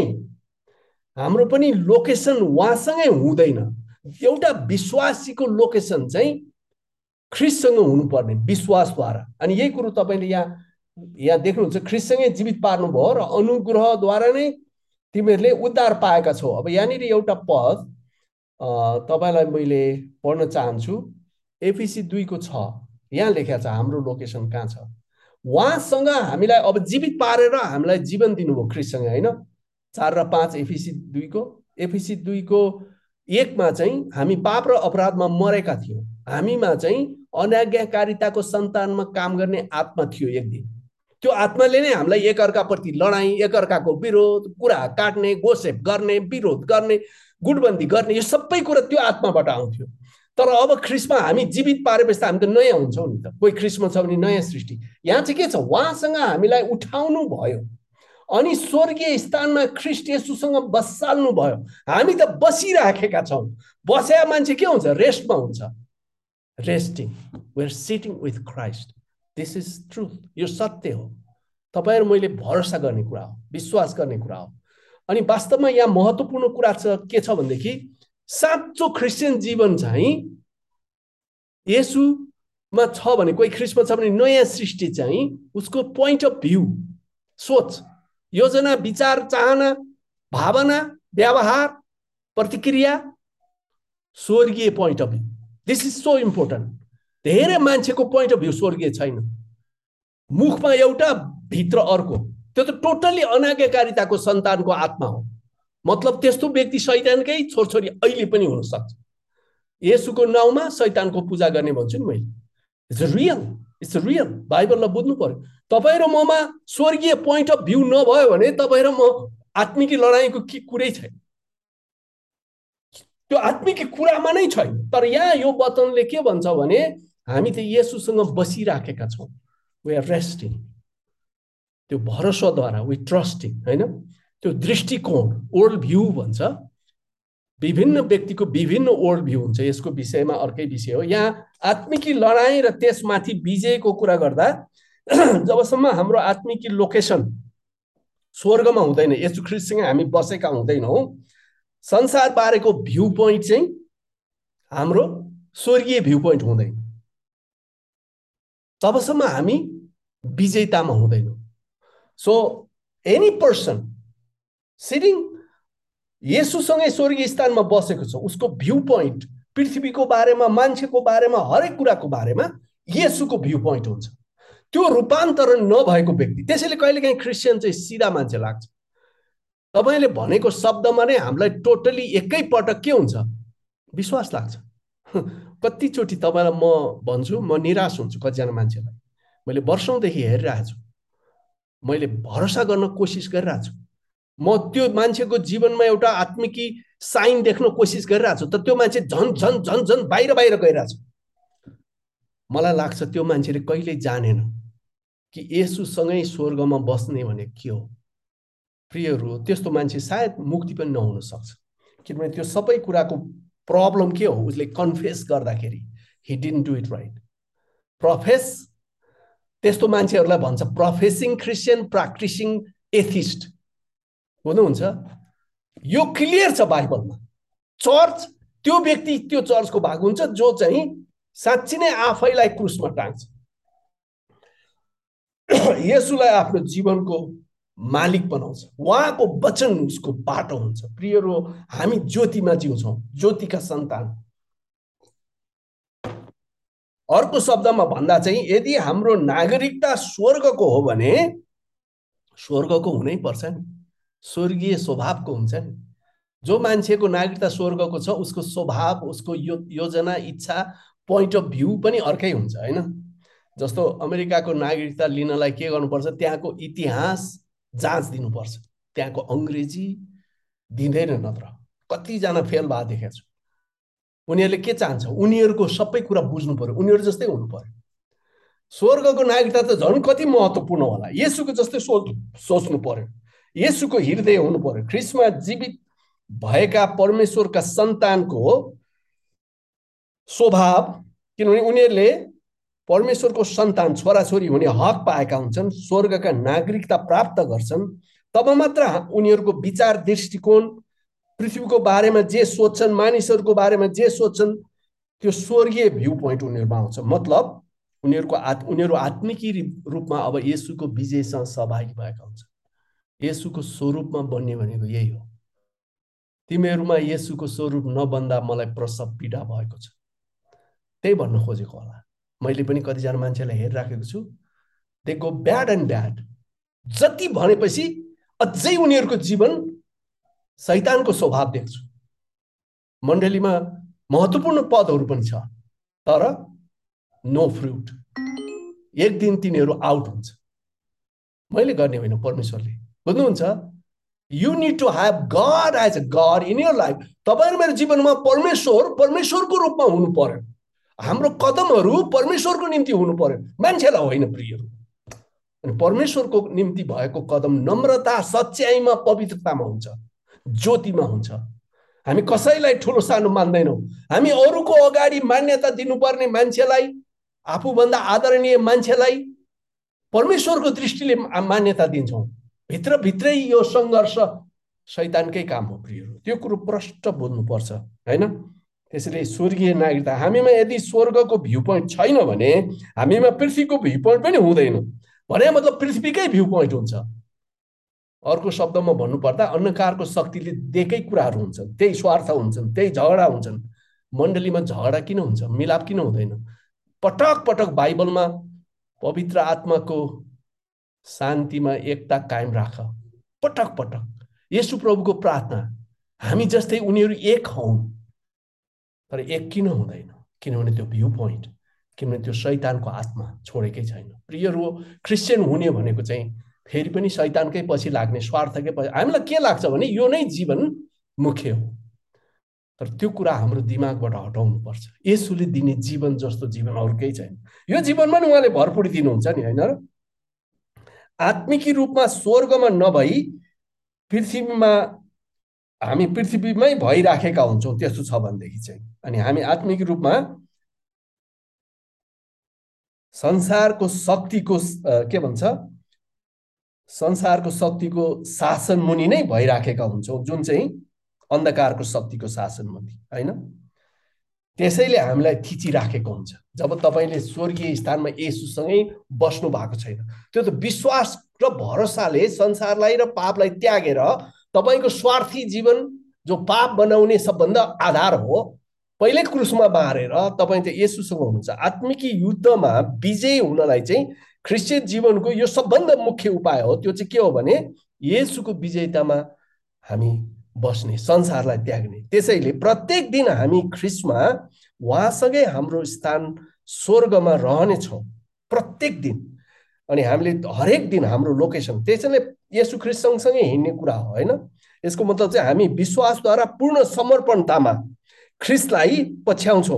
हाम्रो पनि लोकेसन उहाँसँगै हुँदैन। एउटा विश्वासीको लोकेसन चाहिँ ख्रीष्टसँग हुनुपर्ने विश्वासद्वारा। अनि यही कुरो तपाईँले यहाँ देख्नुहुन्छ, ख्रीष्टसँगै जीवित पार्नुभयो र अनुग्रहद्वारा नै तिमीहरूले उद्धार पाएका छौ। अब यहाँनिर एउटा पद तपाईँलाई मैले पढ्न चाहन्छु। एफिसी 2 को 6 यहाँ लेखेको छ हाम्रो लोकेसन कहाँ छ। उहाँसँग हामीलाई अब जीवित पारेर हामीलाई जीवन दिनुभयो ख्रीष्टसँग, होइन? 4 र 5 एफिसी 2 को। एफिसी 2 को 1 मा चाहिँ हामी पाप र अपराधमा मरेका थियौँ। हामीमा चाहिँ अनाज्ञाकारिताको सन्तानमा काम गर्ने आत्मा थियो एक दिन। त्यो आत्माले नै हामीलाई एकअर्काप्रति लडाइँ, एकअर्काको विरोध, कुरा काट्ने, गोसेप गर्ने, विरोध गर्ने, गुटबन्दी गर्ने, यो सबै कुरा त्यो आत्माबाट आउँथ्यो। तर अब ख्रीष्टमा हामी जीवित पारेपछि त हामी त नयाँ हुन्छौँ नि त। कोही ख्रीष्टमा छ भने नयाँ सृष्टि। यहाँ चाहिँ के छ, उहाँसँग हामीलाई उठाउनु भयो अनि स्वर्गीय स्थानमा ख्रीष्ट येशूसँग बसाल्नु भयो। हामी त बसिराखेका छौँ। बसेका मान्छे के हुन्छ? रेस्टमा हुन्छ। Resting, we are sitting with Christ. This is truth. यो सत्य हो। तपाईहरु मैले भरोसा गर्ने कुरा हो, विश्वास गर्ने कुरा हो। अनि वास्तवमा यहाँ महत्त्वपूर्ण कुरा के छ भनेदेखि साँचो क्रिस्चियन जीवन चाहिँ येशूमा छ भने, कोही ख्रीष्टमा छ भने नयाँ सृष्टि चाहिँ उसको पोइन्ट अफ भ्यू, सोच, योजना, विचार, चाहना, भावना, व्यवहार, प्रतिक्रिया स्वर्गीय point of view. This is so important. धेरै मान्छेको पोइन्ट अफ भ्यू स्वर्गीय छैन। मुखमा एउटा, भित्र अर्को। त्यो त टोटल्ली अनाज्ञाकारिताको सन्तानको आत्मा हो। मतलब त्यस्तो व्यक्ति शैतानकै छोरछोरी अहिले पनि हुन सक्छ। येशूको नाउँमा शैतानको पूजा गर्ने भन्छु नि मैले। It's real. बाइबललाई बुझ्नु पर्यो। तपाईँ र ममा स्वर्गीय पोइन्ट अफ भ्यू नभयो भने तपाईँ र म आत्मिकी लडाइँको के कुरै छैन। त्यो आत्मिकी कुरामा नै छैन। तर यहाँ यो वचनले के भन्छ भने हामी त येशूसँग बसिराखेका छौँ। We are resting. त्यो भरोसाद्वारा वी ट्रस्टिङ, हैन? त्यो दृष्टिकोण, वर्ल्ड भ्यू भन्छ। विभिन्न व्यक्तिको विभिन्न वर्ल्ड भ्यू हुन्छ। यसको विषयमा अर्कै विषय हो। यहाँ आत्मिकी लडाइँ र त्यसमाथि विजयको कुरा गर्दा जबसम्म हाम्रो आत्मिकी लोकेसन स्वर्गमा हुँदैन, येशू ख्रीष्टसँग हामी बसेका हुँदैनौँ, संसार बारेको भ्यू पोइन्ट चाहिँ हाम्रो स्वर्गीय भ्यू पोइन्ट हुँदैन। तबसम्म हामी विजेतामा हुँदैनौँ। सो एनी पर्सन सिटिङ येशूसँगै स्वर्गीय स्थानमा बसेको छ, उसको भ्यू पोइन्ट पृथ्वीको बारेमा, मान्छेको बारेमा, हरेक कुराको बारेमा येशूको भ्यू पोइन्ट हुन्छ। त्यो रूपान्तरण नभएको व्यक्ति, त्यसैले कहिलेकाहीँ क्रिस्चियन चाहिँ सिधा मान्छे लाग्छ। तपाईले भनेको शब्दमा नै हामीलाई टोटली एकैपटक के हुन्छ? विश्वास लाग्छ। कतिचोटि तपाईँलाई म भन्छु, म निराश हुन्छु कतिजना मान्छेलाई। मैले वर्षौंदेखि हेरिरहेको छु, मैले भरोसा गर्न कोसिस गरिरहेको छु। म त्यो मान्छेको जीवनमा एउटा आत्मिकी साइन देख्न कोसिस गरिरहेको छु, तर त्यो मान्छे झन झन झन झन बाहिर गइरहेछ। मलाई लाग्छ त्यो मान्छेले कहिल्यै जानेन कि येशूसँगै स्वर्गमा बस्ने भने के हो। प्रियहरू, त्यस्तो मान्छे सायद मुक्ति पनि नहुन सक्छ, किनभने त्यो सबै कुराको प्रब्लम के हो, उसले कन्फेस गर्दाखेरि he didn't do it right। Profess, त्यस्तो मान्छेहरूलाई भन्छ प्रोफेसिङ क्रिस्चियन, प्र्याक्टिसिङ एथिस्ट हुनुहुन्छ। यो क्लियर छ बाइबलमा। चर्च, त्यो व्यक्ति त्यो चर्चको भाग हुन्छ जो चाहिँ साँच्ची नै आफैलाई क्रुसमा टाङ्छ, येशूलाई आफ्नो जीवनको मालिक बनाउँछ, उहाँको वचन उसको बाटो हुन्छ। प्रियहरू, हामी ज्योतिमा जिउँछौँ, ज्योतिका सन्तान। अर्को शब्दमा भन्दा चाहिँ यदि हाम्रो नागरिकता स्वर्गको हो भने स्वर्गको हुनै पर्छ नि, स्वर्गीय स्वभावको हुन्छ नि। जो मान्छेको नागरिकता स्वर्गको छ उसको स्वभाव, उसको योजना, इच्छा, पोइन्ट अफ भ्यू पनि अर्कै हुन्छ, हैन? जस्तो अमेरिकाको नागरिकता लिनलाई के गर्नुपर्छ, त्यहाँको इतिहास जाँच दिनुपर्छ, त्यहाँको अङ्ग्रेजी दिँदैन, नत्र कतिजना फेल भए देखेको छु। उनीहरूले के चाहन्छ, उनीहरूको सबै कुरा बुझ्नु पर्यो, उनीहरू जस्तै हुनु पर्यो। स्वर्गको नागरिकता त झन् कति महत्त्वपूर्ण होला, येशूको जस्तै सोच्नु पर्यो, येशूको हृदय हुनु पर्यो। ख्रिस्टमा जीवित भएका परमेश्वरका सन्तानको स्वभाव, किनभने उनीहरूले परमेश्वरको सन्तान छोराछोरी हुने हक पाएका हुन्छन्, स्वर्गका नागरिकता प्राप्त गर्छन्, तब मात्र उनीहरूको विचार, दृष्टिकोण, पृथ्वीको बारेमा जे सोच्छन्, मानिसहरूको बारेमा जे सोच्छन्, त्यो स्वर्गीय भ्यू पोइन्ट उनीहरूमा आउँछ। मतलब उनीहरू आत्मिकी रूपमा अब येशूको विजयसँग सहभागी भएका हुन्छन्। येशूको स्वरूपमा बन्ने भनेको यही हो। तिमीहरूमा येशूको स्वरूप नबन्दा मलाई प्रसव पीडा भएको छ, त्यही भन्न खोजेको होला। मैले पनि कतिजना मान्छेलाई हेरिराखेको छु, they go bad and bad. जति भनेपछि अझै उनीहरूको जीवन शैतानको स्वभाव देख्छु। मण्डलीमा महत्त्वपूर्ण पदहरू पनि छ, तर नो फ्रुट। एक दिन तिनीहरू आउट हुन्छ। मैले गर्ने होइन, परमेश्वरले। बुझ्नुहुन्छ? You need to have God as a God in your life. तपाईँ मेरो जीवनमा परमेश्वरको रूपमा हुनु पर्यो। हाम्रो कदमहरू परमेश्वरको निम्ति हुनु पर्यो, मान्छेलाई होइन। प्रियहरू, अनि परमेश्वरको निम्ति भएको कदम नम्रता, सच्याइमा, पवित्रतामा हुन्छ, ज्योतिमा हुन्छ। हामी कसैलाई ठुलो सानो मान्दैनौँ। हामी अरूको अगाडि मान्यता दिनुपर्ने मान्छेलाई, आफूभन्दा आदरणीय मान्छेलाई परमेश्वरको दृष्टिले मान्यता दिन्छौँ। भित्रभित्रै यो सङ्घर्ष शैतानकै काम हो। प्रियहरू, त्यो कुरो प्रष्ट बुझ्नुपर्छ, हैन? त्यसैले स्वर्गीय नागरिकता हामीमा यदि स्वर्गको भ्यू पोइन्ट छैन भने हामीमा पृथ्वीको भ्यू पोइन्ट पनि हुँदैन। भने मतलब पृथ्वीकै भ्यू पोइन्ट हुन्छ। अर्को शब्दमा भन्नुपर्दा अन्धकारको शक्तिले दिएकै कुराहरू हुन्छन्, त्यही स्वार्थ हुन्छन्, त्यही झगडा हुन्छन्। मण्डलीमा झगडा किन हुन्छ, मिलाप किन हुँदैन? पटक पटक बाइबलमा पवित्र आत्माको शान्तिमा एकता कायम राख, पटक पटक। येशू प्रभुको प्रार्थना, हामी जस्तै उनीहरू एक हौँ, तर एक किन हुँदैन? किनभने त्यो भ्यू पोइन्ट, किनभने त्यो शैतानको आत्मा छोडेकै छैन। प्रियहरू, क्रिस्चियन हुने भनेको चाहिँ फेरि पनि शैतानकै पछि लाग्ने, स्वार्थकै पछि। हामीलाई के लाग्छ भने यो नै जीवन मुख्य हो, तर त्यो कुरा हाम्रो दिमागबाट हटाउनु पर्छ। येशूले दिने जीवन जस्तो जीवन अरू केही छैन। यो जीवनमा नि उहाँले भरपुरी दिनुहुन्छ नि, होइन र? आत्मिकी रूपमा स्वर्गमा नभई पृथ्वीमा, हामी पृथ्वीमै भइराखेका हुन्छौँ। त्यस्तो छ भनेदेखि चाहिँ, अनि हामी आत्मिक रूपमा संसारको शक्तिको के भन्छ, संसारको शक्तिको शासन मुनि नै भइराखेका हुन्छौँ, जुन चाहिँ अन्धकारको शक्तिको शासन मुनि, होइन? त्यसैले हामीलाई थिचिराखेको हुन्छ। जब तपाईँले स्वर्गीय स्थानमा येशूसँगै बस्नु भएको छैन, त्यो त विश्वास र भरोसाले संसारलाई र पापलाई त्यागेर तपाईँको स्वार्थी जीवन जो पाप बनाउने सबभन्दा आधार हो, पहिले क्रुसमा बारेर तपाईँ त येशूसँग हुनुहुन्छ। आत्मिकी युद्धमा विजयी हुनलाई चाहिँ क्रिस्चियन जीवनको यो सबभन्दा मुख्य उपाय हो। त्यो चाहिँ के हो भने येशूको विजयतामा हामी बस्ने, संसारलाई त्याग्ने। त्यसैले प्रत्येक दिन हामी ख्रिस्टमा उहाँसँगै हाम्रो स्थान स्वर्गमा रहनेछौँ, प्रत्येक दिन। अनि हामीले हरेक दिन हाम्रो लोकेसन, त्यसैले येशू ख्रिस्ट सँगसँगै हिँड्ने कुरा हो, होइन? यसको मतलब चाहिँ हामी विश्वासद्वारा पूर्ण समर्पणतामा ख्रिस्टलाई पछ्याउँछौँ।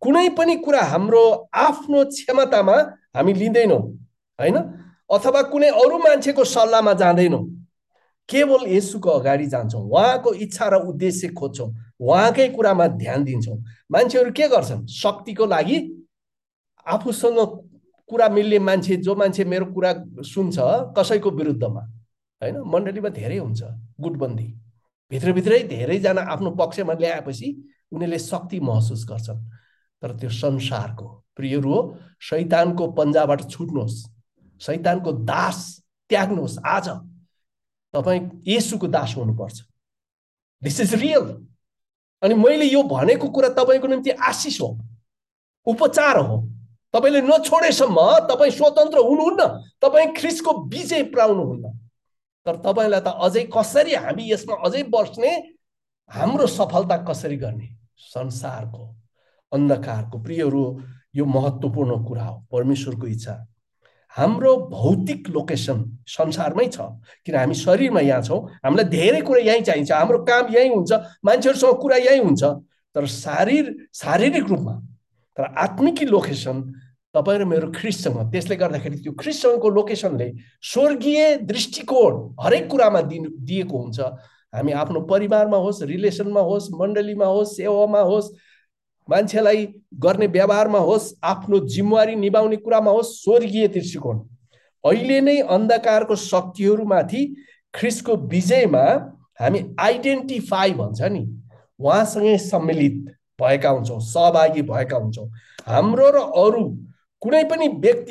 कुनै पनि कुरा हाम्रो आफ्नो क्षमतामा हामी लिँदैनौँ हैन, अथवा कुनै अरू मान्छेको सल्लाहमा जाँदैनौँ। केवल येशूको अगाडि जान्छौँ, उहाँको इच्छा र उद्देश्य खोज्छौँ, उहाँकै कुरामा ध्यान दिन्छौँ। मान्छेहरू के गर्छन्? शक्तिको लागि आफूसँग कुरा मिल्ने मान्छे, जो मान्छे मेरो कुरा सुन्छ कसैको विरुद्धमा, हैन, मण्डलीमा धेरै हुन्छ गुटबन्दी, भित्रभित्रै धेरैजना आफ्नो पक्षमा ल्याएपछि उनीहरूले शक्ति महसुस गर्छन्। तर त्यो संसारको प्रियहरू हो। शैतानको पन्जाबाट छुट्नुहोस्, शैतानको दास त्याग्नुहोस्। आज तपाईँ येशूको दास हुनुपर्छ। This is real. अनि मैले यो भनेको कुरा तपाईँको निम्ति आशिष हो, उपचार हो। तपाईँले नछोडेसम्म तपाईँ स्वतन्त्र हुनुहुन्न, तपाईँ ख्रीष्टको विजय पाउनुहुन्न। तर तपाईँलाई त अझै कसरी हामी यसमा अझै बस्ने, हाम्रो सफलता कसरी गर्ने? संसारको अन्धकारको प्रियहरू, यो महत्त्वपूर्ण कुरा हो। परमेश्वरको इच्छा हाम्रो भौतिक लोकेसन संसारमै छ, किन हामी शरीरमा यहाँ छौँ, हामीलाई धेरै कुरा यहीँ चाहिन्छ, हाम्रो काम यहीँ हुन्छ, मान्छेहरूसँग कुरा यहीँ हुन्छ। तर शारीरिक रूपमा, तर आत्मिकी लोकेसन तपाईँ र मेरो ख्रीष्टसँग। त्यसले गर्दाखेरि त्यो ख्रीष्टसँगको लोकेसनले स्वर्गीय दृष्टिकोण हरेक कुरामा दिएको हुन्छ। हामी आफ्नो परिवारमा होस्, रिलेसनमा होस्, मण्डलीमा होस्, सेवामा होस्, मान्छेलाई गर्ने व्यवहारमा होस्, आफ्नो जिम्मेवारी निभाउने कुरामा होस्, स्वर्गीय दृष्टिकोण। अहिले नै अन्धकारको शक्तिहरूमाथि ख्रीष्टको विजयमा हामी आइडेन्टिफाई भन्छ नि, उहाँसँगै सम्मिलित भएका हुन्छौँ, सहभागी भएका हुन्छौँ। हाम्रो र अरू कुनै पनि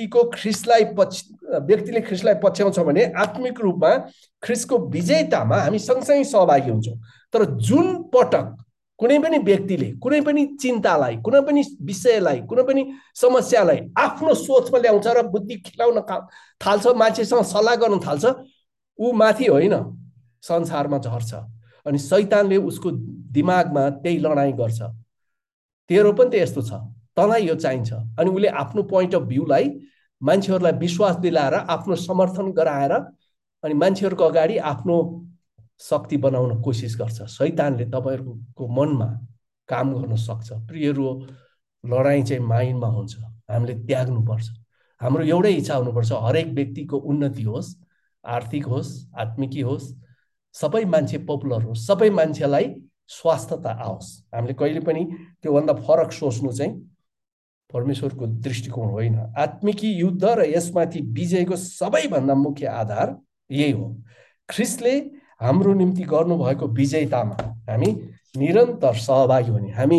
व्यक्तिले ख्रीष्टलाई पछ्याउँछ भने आत्मिक रूपमा ख्रीष्टको विजयतामा हामी सँगसँगै सहभागी हुन्छौँ। तर जुन पटक कुनै पनि व्यक्तिले कुनै पनि चिन्तालाई, कुनै पनि विषयलाई, कुनै पनि समस्यालाई आफ्नो सोचमा ल्याउँछ र बुद्धि खिलाउन थाल्छ, मान्छेसँग सल्लाह गर्न थाल्छ, ऊ माथि होइन, संसारमा झर्छ। अनि शैतानले उसको दिमागमा त्यही लडाइँ गर्छ। तेरो पनि त यस्तो छ, तँलाई यो चाहिन्छ। अनि उसले आफ्नो पोइन्ट अफ भ्यूलाई मान्छेहरूलाई विश्वास दिलाएर, आफ्नो समर्थन गराएर, अनि मान्छेहरूको अगाडि आफ्नो शक्ति बनाउन कोसिस गर्छ। शैतानले तपाईँहरूको मनमा काम गर्न सक्छ। प्रियहरू, लडाइँ चाहिँ माइन्डमा हुन्छ। हामीले त्याग्नुपर्छ। हाम्रो एउटै इच्छा हुनुपर्छ, हरेक व्यक्तिको उन्नति होस्, आर्थिक होस्, आत्मिकी होस्, सबै मान्छे पपुलर होस्, सबै मान्छेलाई स्वास्थ्यता आओस्। हामीले कहिले पनि त्योभन्दा फरक सोच्नु चाहिँ परमेश्वरको दृष्टिकोण होइन। आत्मिकी युद्ध र यसमाथि विजयको सबैभन्दा मुख्य आधार यही हो। ख्रीष्टले हाम्रो निम्ति गर्नुभएको विजयतामा हामी निरन्तर सहभागी हुने, हामी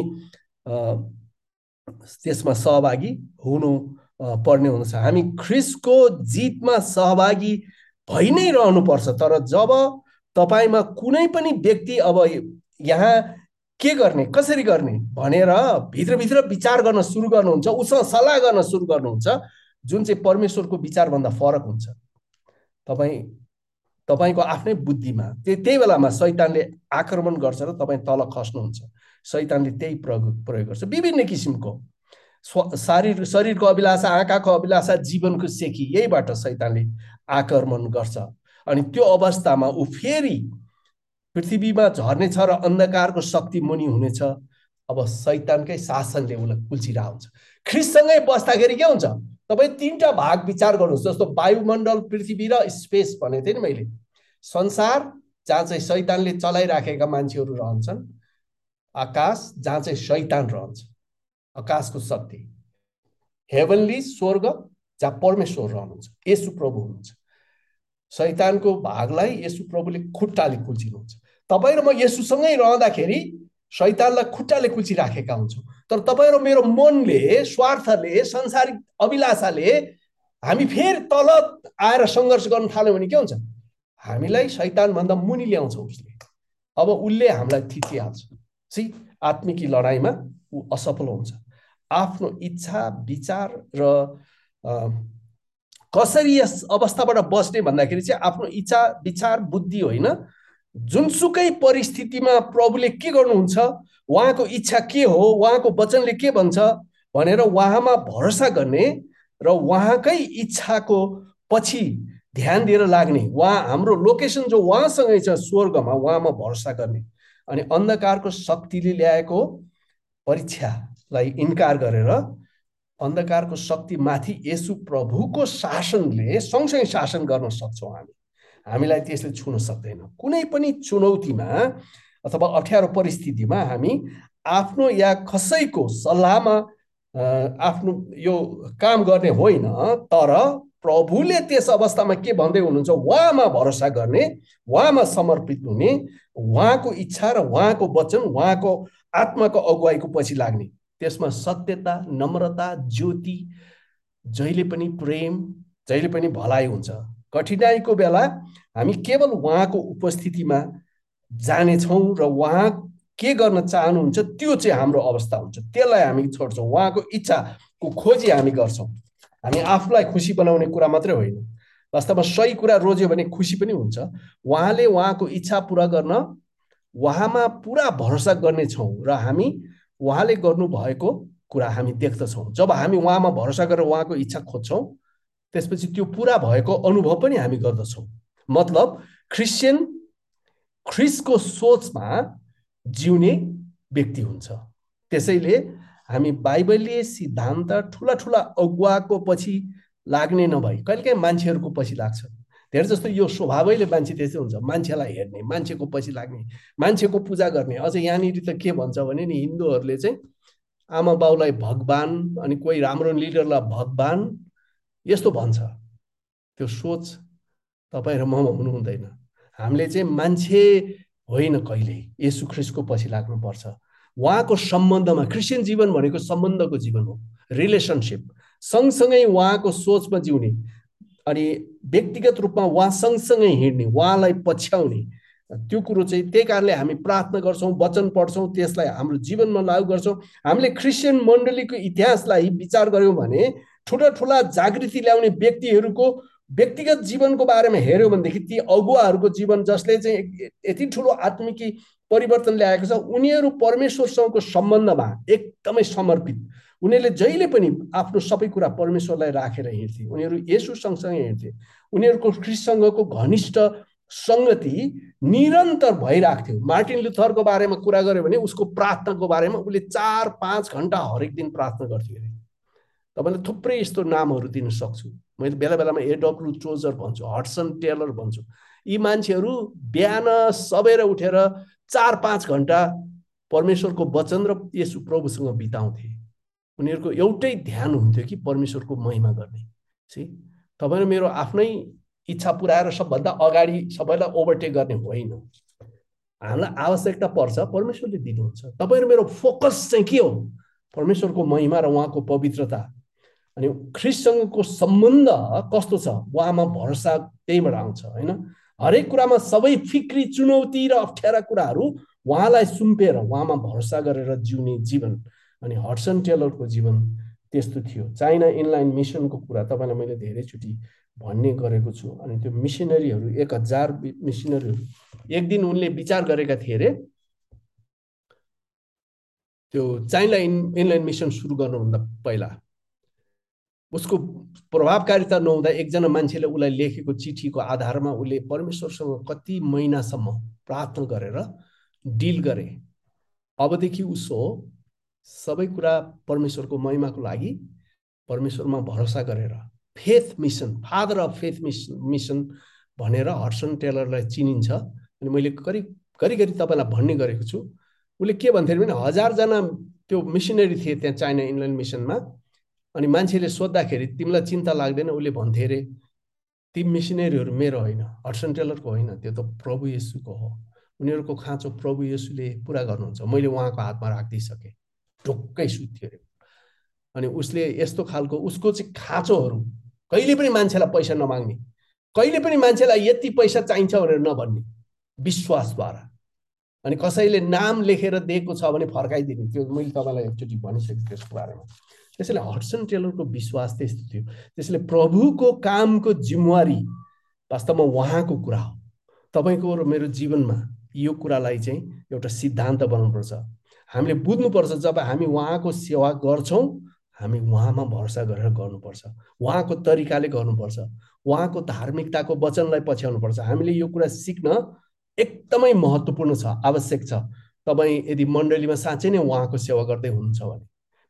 त्यसमा सहभागी हुनु पर्ने हुन्छ। हामी ख्रीष्टको जितमा सहभागी भइ नै रहनुपर्छ। तर जब तपाईमा कुनै पनि व्यक्ति अब यहाँ के गर्ने, कसरी गर्ने भनेर भित्रभित्र विचार गर्न सुरु गर्नुहुन्छ, उसँग सल्लाह गर्न सुरु गर्नुहुन्छ, जुन चाहिँ परमेश्वरको विचारभन्दा फरक हुन्छ, तपाईको आफ्नै बुद्धिमा त्यही बेलामा शैतानले आक्रमण गर्छ र तपाईँ तल खस्नुहुन्छ। शैतानले त्यही प्रयोग गर्छ, विभिन्न किसिमको शरीरको अभिलाषा, आँखाको अभिलाषा, जीवनको सेकी, यहीबाट शैतानले आक्रमण गर्छ। अनि त्यो अवस्थामा ऊ फेरि पृथ्वीमा झर्नेछ र अन्धकारको शक्ति मुनि हुनेछ। अब शैतानकै शासनले उसलाई कुल्चिरहेको हुन्छ। ख्रीष्टसँगै बस्दाखेरि के हुन्छ? तपाईँ तीनटा भाग विचार गर्नुहोस्, जस्तो वायुमण्डल, पृथ्वी र स्पेस भनेको थिएँ नि मैले। संसार जहाँ चाहिँ शैतानले चलाइराखेका मान्छेहरू रहन्छन्, आकाश जहाँ चाहिँ शैतान रहन्छ, आकाशको शक्ति, हेभनली स्वर्ग जहाँ परमेश्वर रहनुहुन्छ, येशू प्रभु हुनुहुन्छ। शैतानको भागलाई येशू प्रभुले खुट्टाले कुल्चिनुहुन्छ। तपाईँ र म येशूसँगै रहँदाखेरि शैतानलाई खुट्टाले कुल्चिराखेका हुन्छौँ। तर तपाईँ र मेरो मनले, स्वार्थले, संसारिक अभिलाषाले हामी फेरि तल आएर सङ्घर्ष गर्न थाल्यौँ भने के हुन्छ? हामीलाई शैतानभन्दा मुनि ल्याउँछ उसले। अब उसले हामीलाई थिचिहाल्छ। आत्मिकी लडाइँमा ऊ असफल हुन्छ। आफ्नो इच्छा, विचार र कसरी यस अवस्थाबाट बस्ने भन्दाखेरि चाहिँ आफ्नो इच्छा, विचार, बुद्धि होइन, जुनसुकै परिस्थितिमा प्रभुले के गर्नुहुन्छ, उहाँको इच्छा के हो, उहाँको वचनले के भन्छ भनेर उहाँमा भरोसा गर्ने र उहाँकै इच्छाको पछि ध्यान दिएर लाग्ने, उहाँ हाम्रो लोकेसन जो उहाँसँगै छ स्वर्गमा, उहाँमा भरोसा गर्ने। अनि अन्धकारको शक्तिले ल्याएको परीक्षा, सोचलाई इन्कार गरेर अन्धकारको शक्ति माथि येशू प्रभुको शासनले सँगसँगै शासन गर्न सक्छौँ हामीलाई त्यसले छुन सक्दैन। कुनै पनि चुनौतीमा अथवा अप्ठ्यारो परिस्थितिमा हामी आफ्नो या कसैको सल्लाहमा आफ्नो यो काम गर्ने होइन, तर प्रभुले त्यस अवस्थामा के भन्दै हुनुहुन्छ, उहाँमा भरोसा गर्ने, उहाँमा समर्पित हुने, उहाँको इच्छा र उहाँको वचन, उहाँको आत्माको अगुवाईको पछि लाग्ने। त्यसमा सत्यता, नम्रता, ज्योति, जहिले पनि प्रेम, जहिले पनि भलाइ हुन्छ। कठिनाइको बेला हामी केवल उहाँको उपस्थितिमा जानेछौँ र उहाँ के गर्न चाहनुहुन्छ त्यो चाहिँ हाम्रो अवस्था हुन्छ। त्यसलाई हामी छोड्छौँ, उहाँको इच्छाको खोजी हामी गर्छौँ। हामी आफूलाई खुसी बनाउने कुरा मात्रै होइन, वास्तवमा सही कुरा रोज्यो भने खुसी पनि हुन्छ। उहाँले उहाँको इच्छा पुरा गर्न उहाँमा पुरा भरोसा गर्नेछौँ र हामी उहाँले गर्नुभएको कुरा हामी देख्दछौँ। जब हामी उहाँमा भरोसा गरेर उहाँको इच्छा खोज्छौँ, त्यसपछि त्यो पुरा भएको अनुभव पनि हामी गर्दछौँ। मतलब क्रिस्चियन ख्रिस्टको सोचमा जिउने व्यक्ति हुन्छ। त्यसैले हामी बाइबलीय सिद्धान्त ठुला ठुला अगुवाको पछि लाग्ने नभई कहिलेकाहीँ मान्छेहरूको पछि लाग्छ। धेरै जस्तो यो स्वभावैले मान्छे त्यस्तै हुन्छ, मान्छेलाई हेर्ने, मान्छेको पछि लाग्ने, मान्छेको पूजा गर्ने। अझ यहाँनिर त के भन्छ भने नि, हिन्दूहरूले चाहिँ आमा बाउलाई भगवान, अनि कोही राम्रो लिडरलाई भगवान, यस्तो भन्छ। त्यो सोच तपाईँ र ममा हुनु हुँदैन। हामीले चाहिँ मान्छे होइन, कहिले येशू ख्रिस्टको पछि लाग्नुपर्छ। उहाँको सम्बन्धमा, क्रिस्चियन जीवन भनेको सम्बन्धको जीवन हो, रिलेसनसिप। सँगसँगै उहाँको सोचमा जिउने अनि व्यक्तिगत रूपमा उहाँ सँगसँगै हिँड्ने, उहाँलाई पछ्याउने, त्यो कुरो चाहिँ त्यही कारणले हामी प्रार्थना गर्छौँ, वचन पढ्छौँ, त्यसलाई हाम्रो जीवनमा लागू गर्छौँ। हामीले क्रिस्चियन मण्डलीको इतिहासलाई विचार गऱ्यौँ भने ठुला ठुला जागृति ल्याउने व्यक्तिहरूको व्यक्तिगत जीवनको बारेमा हेऱ्यौँ भनेदेखि ती अगुवाहरूको जीवन जसले चाहिँ यति ठुलो आत्मिकी परिवर्तन ल्याएको छ, उनीहरू परमेश्वरसँगको सम्बन्धमा एकदमै समर्पित। उनीहरूले जहिले पनि आफ्नो सबै कुरा परमेश्वरलाई राखेर हिँड्थे। उनीहरू येशू सँगसँगै हिँड्थे। उनीहरूको ख्रिस्टसँगको घनिष्ठ सङ्गति निरन्तर भइरहेको थियो। मार्टिन लुथरको बारेमा कुरा गर्यो भने उसको प्रार्थनाको बारेमा उसले 4-5 घण्टा हरेक दिन प्रार्थना गर्थ्यो अरे। तपाईँले थुप्रै यस्तो नामहरू दिन सक्छु। मैले बेला बेलामा A.W. टोजर भन्छु, हडसन टेलर भन्छु। यी मान्छेहरू बिहान सबेर उठेर 4-5 घण्टा परमेश्वरको वचन र येशू प्रभुसँग बिताउँथे। उनीहरूको एउटै ध्यान हुन्थ्यो कि परमेश्वरको महिमा गर्ने। तपाईँ मेरो आफ्नै इच्छा पुऱ्याएर सबभन्दा अगाडि सबैलाई ओभरटेक गर्ने होइन। हामीलाई आवश्यकता पर्छ, परमेश्वरले दिनुहुन्छ। तपाईँ मेरो फोकस चाहिँ के हो? परमेश्वरको महिमा र उहाँको पवित्रता अनि ख्रिस्टसँगको सम्बन्ध कस्तो छ, उहाँमा भरोसा त्यहीबाट आउँछ होइन। हरेक कुरामा सबै फिक्री, चुनौती र अप्ठ्यारा कुराहरू उहाँलाई सुम्पेर उहाँमा भरोसा गरेर जिउने जीवन। अनि हडसन टेलरको जीवन त्यस्तो थियो। चाइना इनलाइन मिसनको कुरा तपाईँलाई मैले धेरैचोटि भन्ने गरेको छु। अनि त्यो मिसनरीहरू 1000 मिसनरीहरू एक दिन उनले विचार गरेका थिए अरे, त्यो चाइना इनलाइन मिसन सुरु गर्नुभन्दा पहिला उसको प्रभावकारिता नहुँदा एकजना मान्छेले उसलाई लेखेको चिठीको आधारमा उसले परमेश्वरसँग कति महिनासम्म प्रार्थना गरेर डिल गरे। अबदेखि उसो सबै कुरा परमेश्वरको महिमाको लागि परमेश्वरमा भरोसा गरेर, faith mission, father of faith mission भनेर हडसन टेलरलाई चिनिन्छ। अनि मैले घरिघरि तपाईँलाई भन्ने गरेको छु। उसले के भन्थे भने 1000 जना त्यो मिसनरी थिए त्यहाँ चाइना इनलाइन मिसनमा। अनि मान्छेले सोद्धाखेरि तिमीलाई चिन्ता लाग्दैन, उसले भन्थे अरे, ती मिसनरीहरू मेरो होइन, हडसन टेलरको होइन, त्यो त प्रभु येशूको हो। उनीहरूको खाँचो प्रभु येशूले पुरा गर्नुहुन्छ। मैले उहाँको हातमा राखिदिइसकेँ। ढुक्कै सुत्थ्यो अरे। अनि उसले यस्तो खालको उसको चाहिँ खाँचोहरू, कहिले पनि मान्छेलाई पैसा नमाग्ने, कहिले पनि मान्छेलाई यति पैसा चाहिन्छ भनेर नभन्ने, विश्वासद्वारा। अनि कसैले नाम लेखेर दिएको छ भने फर्काइदिने। त्यो मैले तपाईँलाई एकचोटि भनिसकेँ त्यसको बारेमा। त्यसैले हडसन टेलरको विश्वास त्यस्तो थियो। त्यसैले प्रभुको कामको जिम्मेवारी वास्तवमा उहाँको कुरा हो। तपाईँको र मेरो जीवनमा यो कुरालाई चाहिँ एउटा सिद्धान्त बनाउनुपर्छ। हामीले बुझ्नुपर्छ, जब हामी उहाँको सेवा गर्छौँ, हामी उहाँमा भरोसा गरेर गर्नुपर्छ, उहाँको तरिकाले गर्नुपर्छ, उहाँको धार्मिकताको वचनलाई पछ्याउनुपर्छ। हामीले यो कुरा सिक्न एकदमै महत्त्वपूर्ण छ, आवश्यक छ। तपाईँ यदि मण्डलीमा साँच्चै नै उहाँको सेवा गर्दै हुनुहुन्छ भने,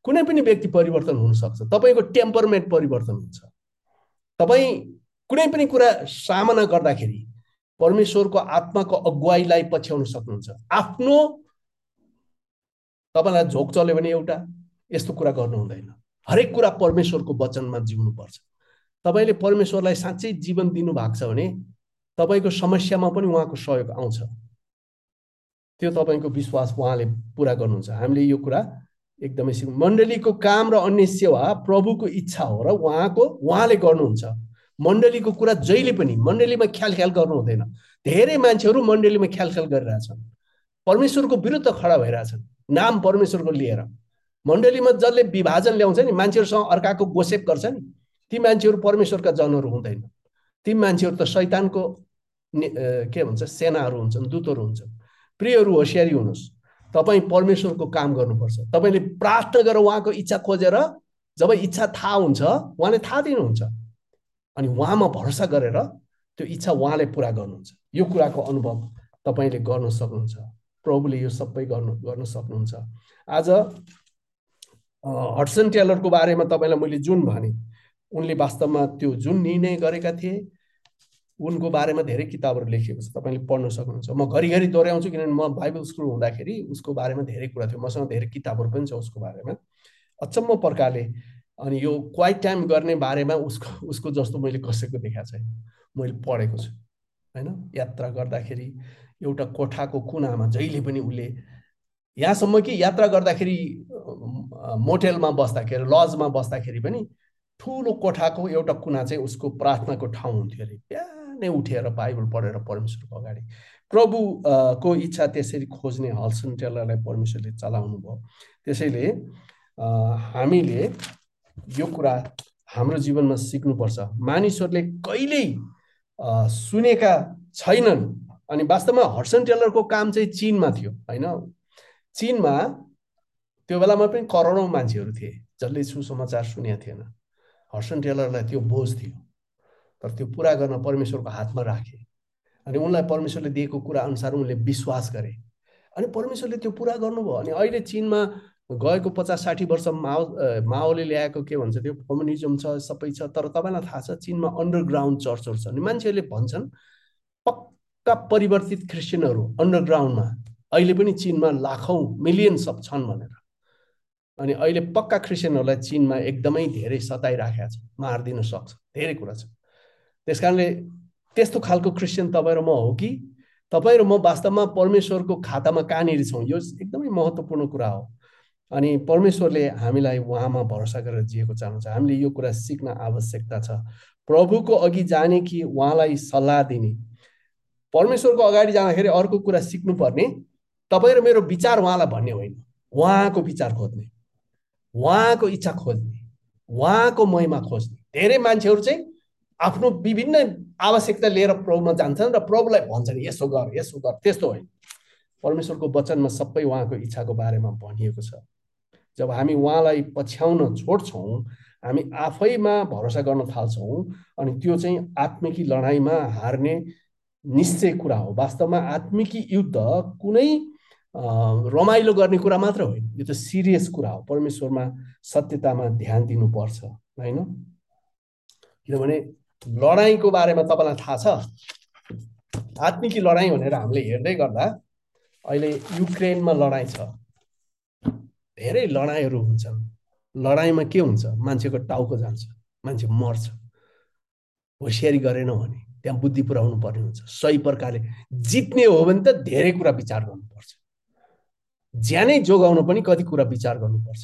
कुनै पनि व्यक्ति परिवर्तन हुन सक्छ, तपाईको टेम्परमेन्ट परिवर्तन हुन्छ। तपाई कुनै पनि कुरा सामना गर्दाखेरि परमेश्वरको आत्माको अगुवाईलाई पछ्याउन सक्नुहुन्छ। आफ्नो तपाईलाई झोक चल्यो भने एउटा यस्तो कुरा गर्नु हुँदैन। हरेक कुरा परमेश्वरको वचनमा जिउनु पर्छ। तपाईले परमेश्वरलाई साँच्चै जीवन दिनु भएको छ भने तपाईको समस्यामा पनि उहाँको सहयोग आउँछ। त्यो तपाईको विश्वास उहाँले पूरा गर्नुहुन्छ। हामीले यो कुरा एकदमै सिक्नु। मण्डलीको काम र अन्य सेवा प्रभुको इच्छा हो र उहाँले गर्नुहुन्छ। मण्डलीको कुरा जहिले पनि मण्डलीमा ख्याल गर्नु हुँदैन। धेरै मान्छेहरू मण्डलीमा ख्याल गरिरहेछन्, परमेश्वरको विरुद्ध खडा भइरहेछन् नाम परमेश्वरको लिएर। मण्डलीमा जसले विभाजन ल्याउँछ नि, मान्छेहरूसँग अर्काको गोसेप गर्छ नि, ती मान्छेहरू परमेश्वरका जनहरू हुँदैन। ती मान्छेहरू त शैतानको के भन्छ सेनाहरू हुन्छन्, दूतहरू हुन्छन्। प्रियहरू होशियारी हुनुहोस्। तपाई परमेश्वरको काम गर्नुपर्छ। तपाईले प्रार्थना गरेर उहाँको इच्छा खोजेर जब इच्छा थाहा हुन्छ उहाँले थाहा दिनुहुन्छ अनि उहाँमा भरोसा गरेर त्यो इच्छा उहाँले पूरा गर्नुहुन्छ। यो कुराको अनुभव तपाईले गर्न सक्नुहुन्छ। प्रभुले यो सबै गर्न सक्नुहुन्छ। आज हडसन टेलरको बारेमा तपाईलाई मैले जुन भने, उनले वास्तवमा त्यो जुन निर्णय गरेका थिए उनको बारेमा धेरै किताबहरू लेखिएको छ, तपाईले पढ्न सक्नुहुन्छ। म घरिघरि दोहोऱ्याउँछु किनभने म बाइबल स्कुल हुँदाखेरि उसको बारेमा धेरै कुरा थियो, मसँग धेरै किताबहरू पनि छ उसको बारेमा अचम्म प्रकारले। अनि यो क्वाइट टाइम गर्ने बारेमा उसको जस्तो मैले कसैको देखाएको छैन, मैले पढेको छु हैन। यात्रा गर्दाखेरि एउटा कोठाको कुनामा जहिले पनि उसले, यहाँसम्म कि यात्रा गर्दाखेरि मोटेलमा बस्दाखेरि लजमा बस्दाखेरि पनि ठुलो कोठाको एउटा कुना चाहिँ उसको प्रार्थनाको ठाउँ हुन्थ्यो अरे। बिहानै उठेर बाइबल पढेर परमेश्वरको अगाडि प्रभुको इच्छा त्यसरी खोज्ने हडसन टेलरलाई परमेश्वरले चलाउनु भयो। त्यसैले हामीले यो कुरा हाम्रो जीवनमा सिक्नुपर्छ। मानिसहरूले कहिल्यै सुनेका छैनन्। अनि वास्तवमा हडसन टेलरको काम चाहिँ चीनमा थियो हैन। चीनमा त्यो बेलामा पनि करोडौं मान्छेहरू थिए जसले सुसमाचार सुनेका थिएन। हडसन टेलरलाई त्यो बोझ थियो, तर त्यो पूरा गर्न परमेश्वरको हातमा राखे अनि उनलाई परमेश्वरले दिएको कुरा अनुसार उनले विश्वास गरे अनि परमेश्वरले त्यो पूरा गर्नुभयो। अनि अहिले चीनमा गएको 50-60 वर्ष माओले ल्याएको के भन्छ त्यो कम्युनिजम छ, सबै छ, तर तपाईलाई थाहा छ चीनमा अन्डरग्राउन्ड चर्चहरू छ। अनि मान्छेहरूले भन्छन् पक्का परिवर्तित क्रिस्चियनहरू अन्डरग्राउन्डमा अहिले पनि चीनमा लाखौं मिलियन्स अफ छन् भनेर। अनि अहिले पक्का क्रिस्चियनहरूलाई चीनमा एकदमै धेरै सताइराखेको छ, मारिदिन सक्छ, धेरै कुरा छ। त्यसकारणले त्यस्तो खालको क्रिस्चियन तपाईँ र म हो कि तपाईँ र म वास्तवमा परमेश्वरको खातामा कहाँनिर छौँ, यो एकदमै महत्त्वपूर्ण कुरा हो। अनि परमेश्वरले हामीलाई उहाँमा भरोसा गरेर जिएको चाहनुहुन्छ। हामीले यो कुरा सिक्न आवश्यकता छ। प्रभुको अघि जाने कि उहाँलाई सल्लाह दिने। परमेश्वरको अगाडि जाँदाखेरि अर्को कुरा सिक्नुपर्ने, तपाईँ र मेरो विचार उहाँलाई भन्ने होइन, उहाँको विचार खोज्ने, उहाँको इच्छा खोज्ने, उहाँको महिमा खोज्ने। धेरै मान्छेहरू चाहिँ आफ्नो विभिन्न आवश्यकता लिएर प्रभुमा जान्छन् र प्रभुलाई भन्छन् यसो गर यसो गर, त्यस्तो होइन। परमेश्वरको वचनमा सबै उहाँको इच्छाको बारेमा भनिएको छ। जब हामी उहाँलाई पछ्याउन छोड्छौँ, हामी आफैमा भरोसा गर्न थाल्छौँ अनि त्यो चाहिँ आत्मिकी लडाइँमा हार्ने निश्चय कुरा हो। वास्तवमा आत्मिकी युद्ध कुनै रमाइलो गर्ने कुरा मात्र होइन, यो त सिरियस कुरा हो। परमेश्वरमा सत्यतामा ध्यान दिनुपर्छ हैन। किनभने लडाइँको बारेमा तपाईलाई थाहा छ, आत्मिकी लडाइँ भनेर हामीले हेर्दै गर्दा अहिले युक्रेनमा लडाइँ छ, धेरै लडाइँहरू हुन्छन्। लडाइँमा के हुन्छ, मान्छेको टाउको जान्छ, मान्छे मर्छ। होशियारी गरेनौ भने त्यहाँ बुद्धि पुर्याउनु पर्ने हुन्छ। सही प्रकारले जित्ने हो भने त धेरै कुरा विचार गर्नुपर्छ, ज्यानै जोगाउन पनि कति कुरा विचार गर्नुपर्छ।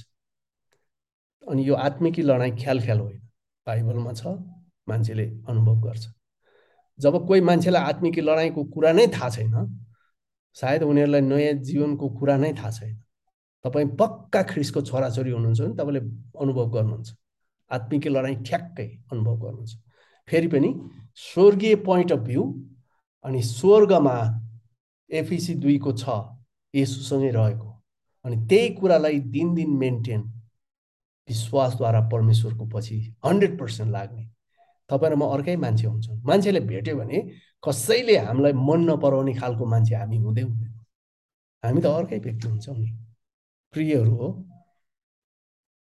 अनि यो आत्मिकी लडाइँ ख्याल होइन, बाइबलमा छ, मान्छेले अनुभव गर्छ। जब कोही मान्छेलाई आत्मिकी लडाइँको कुरा नै थाहा छैन, सायद उनीहरूलाई नयाँ जीवनको कुरा नै थाहा छैन। तपाईँ पक्का ख्रिस्टको छोराछोरी हुनुहुन्छ भने तपाईँले अनुभव गर्नुहुन्छ, आत्मिकी लडाइँ ठ्याक्कै अनुभव गर्नुहुन्छ। फेरि पनि स्वर्गीय पोइन्ट अफ भ्यू अनि स्वर्गमा एफिसी 2:6 येशूसँगै रहेको अनि त्यही कुरालाई दिन मेन्टेन विश्वासद्वारा परमेश्वरको पछि 100% लाग्ने। तपाईँ र म अर्कै मान्छे हुन्छौँ। मान्छेले भेट्यो भने कसैले हामीलाई मन नपराउने खालको मान्छे हामी हुँदैन, हामी त अर्कै व्यक्ति हुन्छौँ नि। प्रियहरू हो,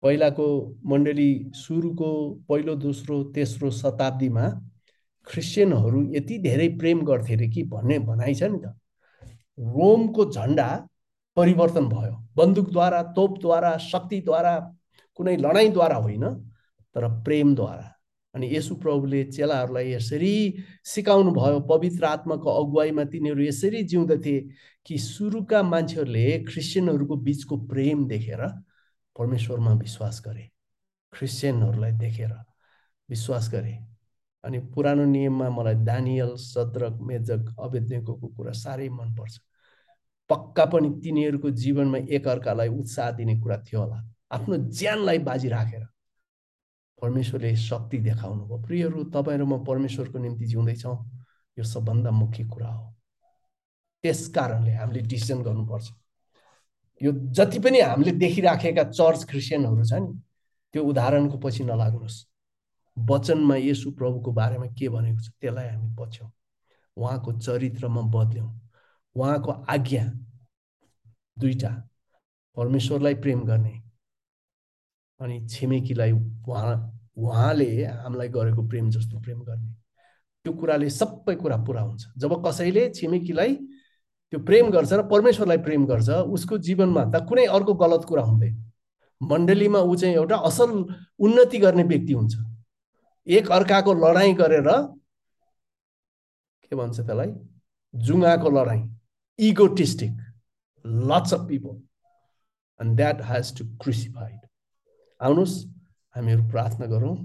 पहिलाको मण्डली सुरुको पहिलो दोस्रो तेस्रो शताब्दीमा क्रिस्चियनहरू यति धेरै प्रेम गर्थे रे कि भन्ने भनाइ छ नि त। रोमको झन्डा परिवर्तन भयो, बन्दुकद्वारा, तोपद्वारा, शक्तिद्वारा, कुनै लडाइँद्वारा होइन, तर प्रेमद्वारा। अनि येशू प्रभुले चेलाहरूलाई यसरी सिकाउनु भयो, पवित्र आत्माको अगुवाईमा तिनीहरू यसरी जिउँदथे कि सुरुका मान्छेहरूले क्रिस्चियनहरूको बीचको प्रेम देखेर परमेश्वरमा विश्वास गरे, क्रिस्चियनहरूलाई देखेर विश्वास गरे। अनि पुरानो नियममा मलाई दानियल, सद्रक, मेजक, अबेदनेगोको कुरा साह्रै मनपर्छ। पक्का पनि तिनीहरूको जीवनमा एकअर्कालाई उत्साह दिने कुरा थियो होला। आफ्नो ज्यानलाई बाजी राखेर परमेश्वरले शक्ति देखाउनु भयो। प्रियहरू, तपाईँ र म परमेश्वरको निम्ति जिउँदैछौँ, यो सबभन्दा मुख्य कुरा हो। त्यस कारणले हामीले डिसिजन गर्नुपर्छ। यो जति पनि हामीले देखिराखेका चर्च क्रिस्चियनहरू छ नि, त्यो उदाहरणको पछि नलाग्नुहोस्। वचनमा येशू प्रभुको बारेमा के भनेको छ त्यसलाई हामी पछ्यौँ, उहाँको चरित्रमा बदल्यौँ। उहाँको आज्ञा दुईटा, परमेश्वरलाई प्रेम गर्ने अनि छिमेकीलाई उहाँले हामीलाई गरेको प्रेम जस्तो प्रेम गर्ने। त्यो कुराले सबै कुरा पुरा हुन्छ। जब कसैले छिमेकीलाई त्यो प्रेम गर्छ र परमेश्वरलाई प्रेम गर्छ, उसको जीवनमा त कुनै अर्को गलत कुरा हुँदैन। मण्डलीमा ऊ चाहिँ एउटा असल उन्नति गर्ने व्यक्ति हुन्छ। एक अर्काको लडाइँ गरेर के भन्छ त्यसलाई, जुङ्गाको लडाइँ, इगोटिस्टिक, lots of people, and that has to crucified. आउनुहोस् हामीहरू प्रार्थना गरौँ।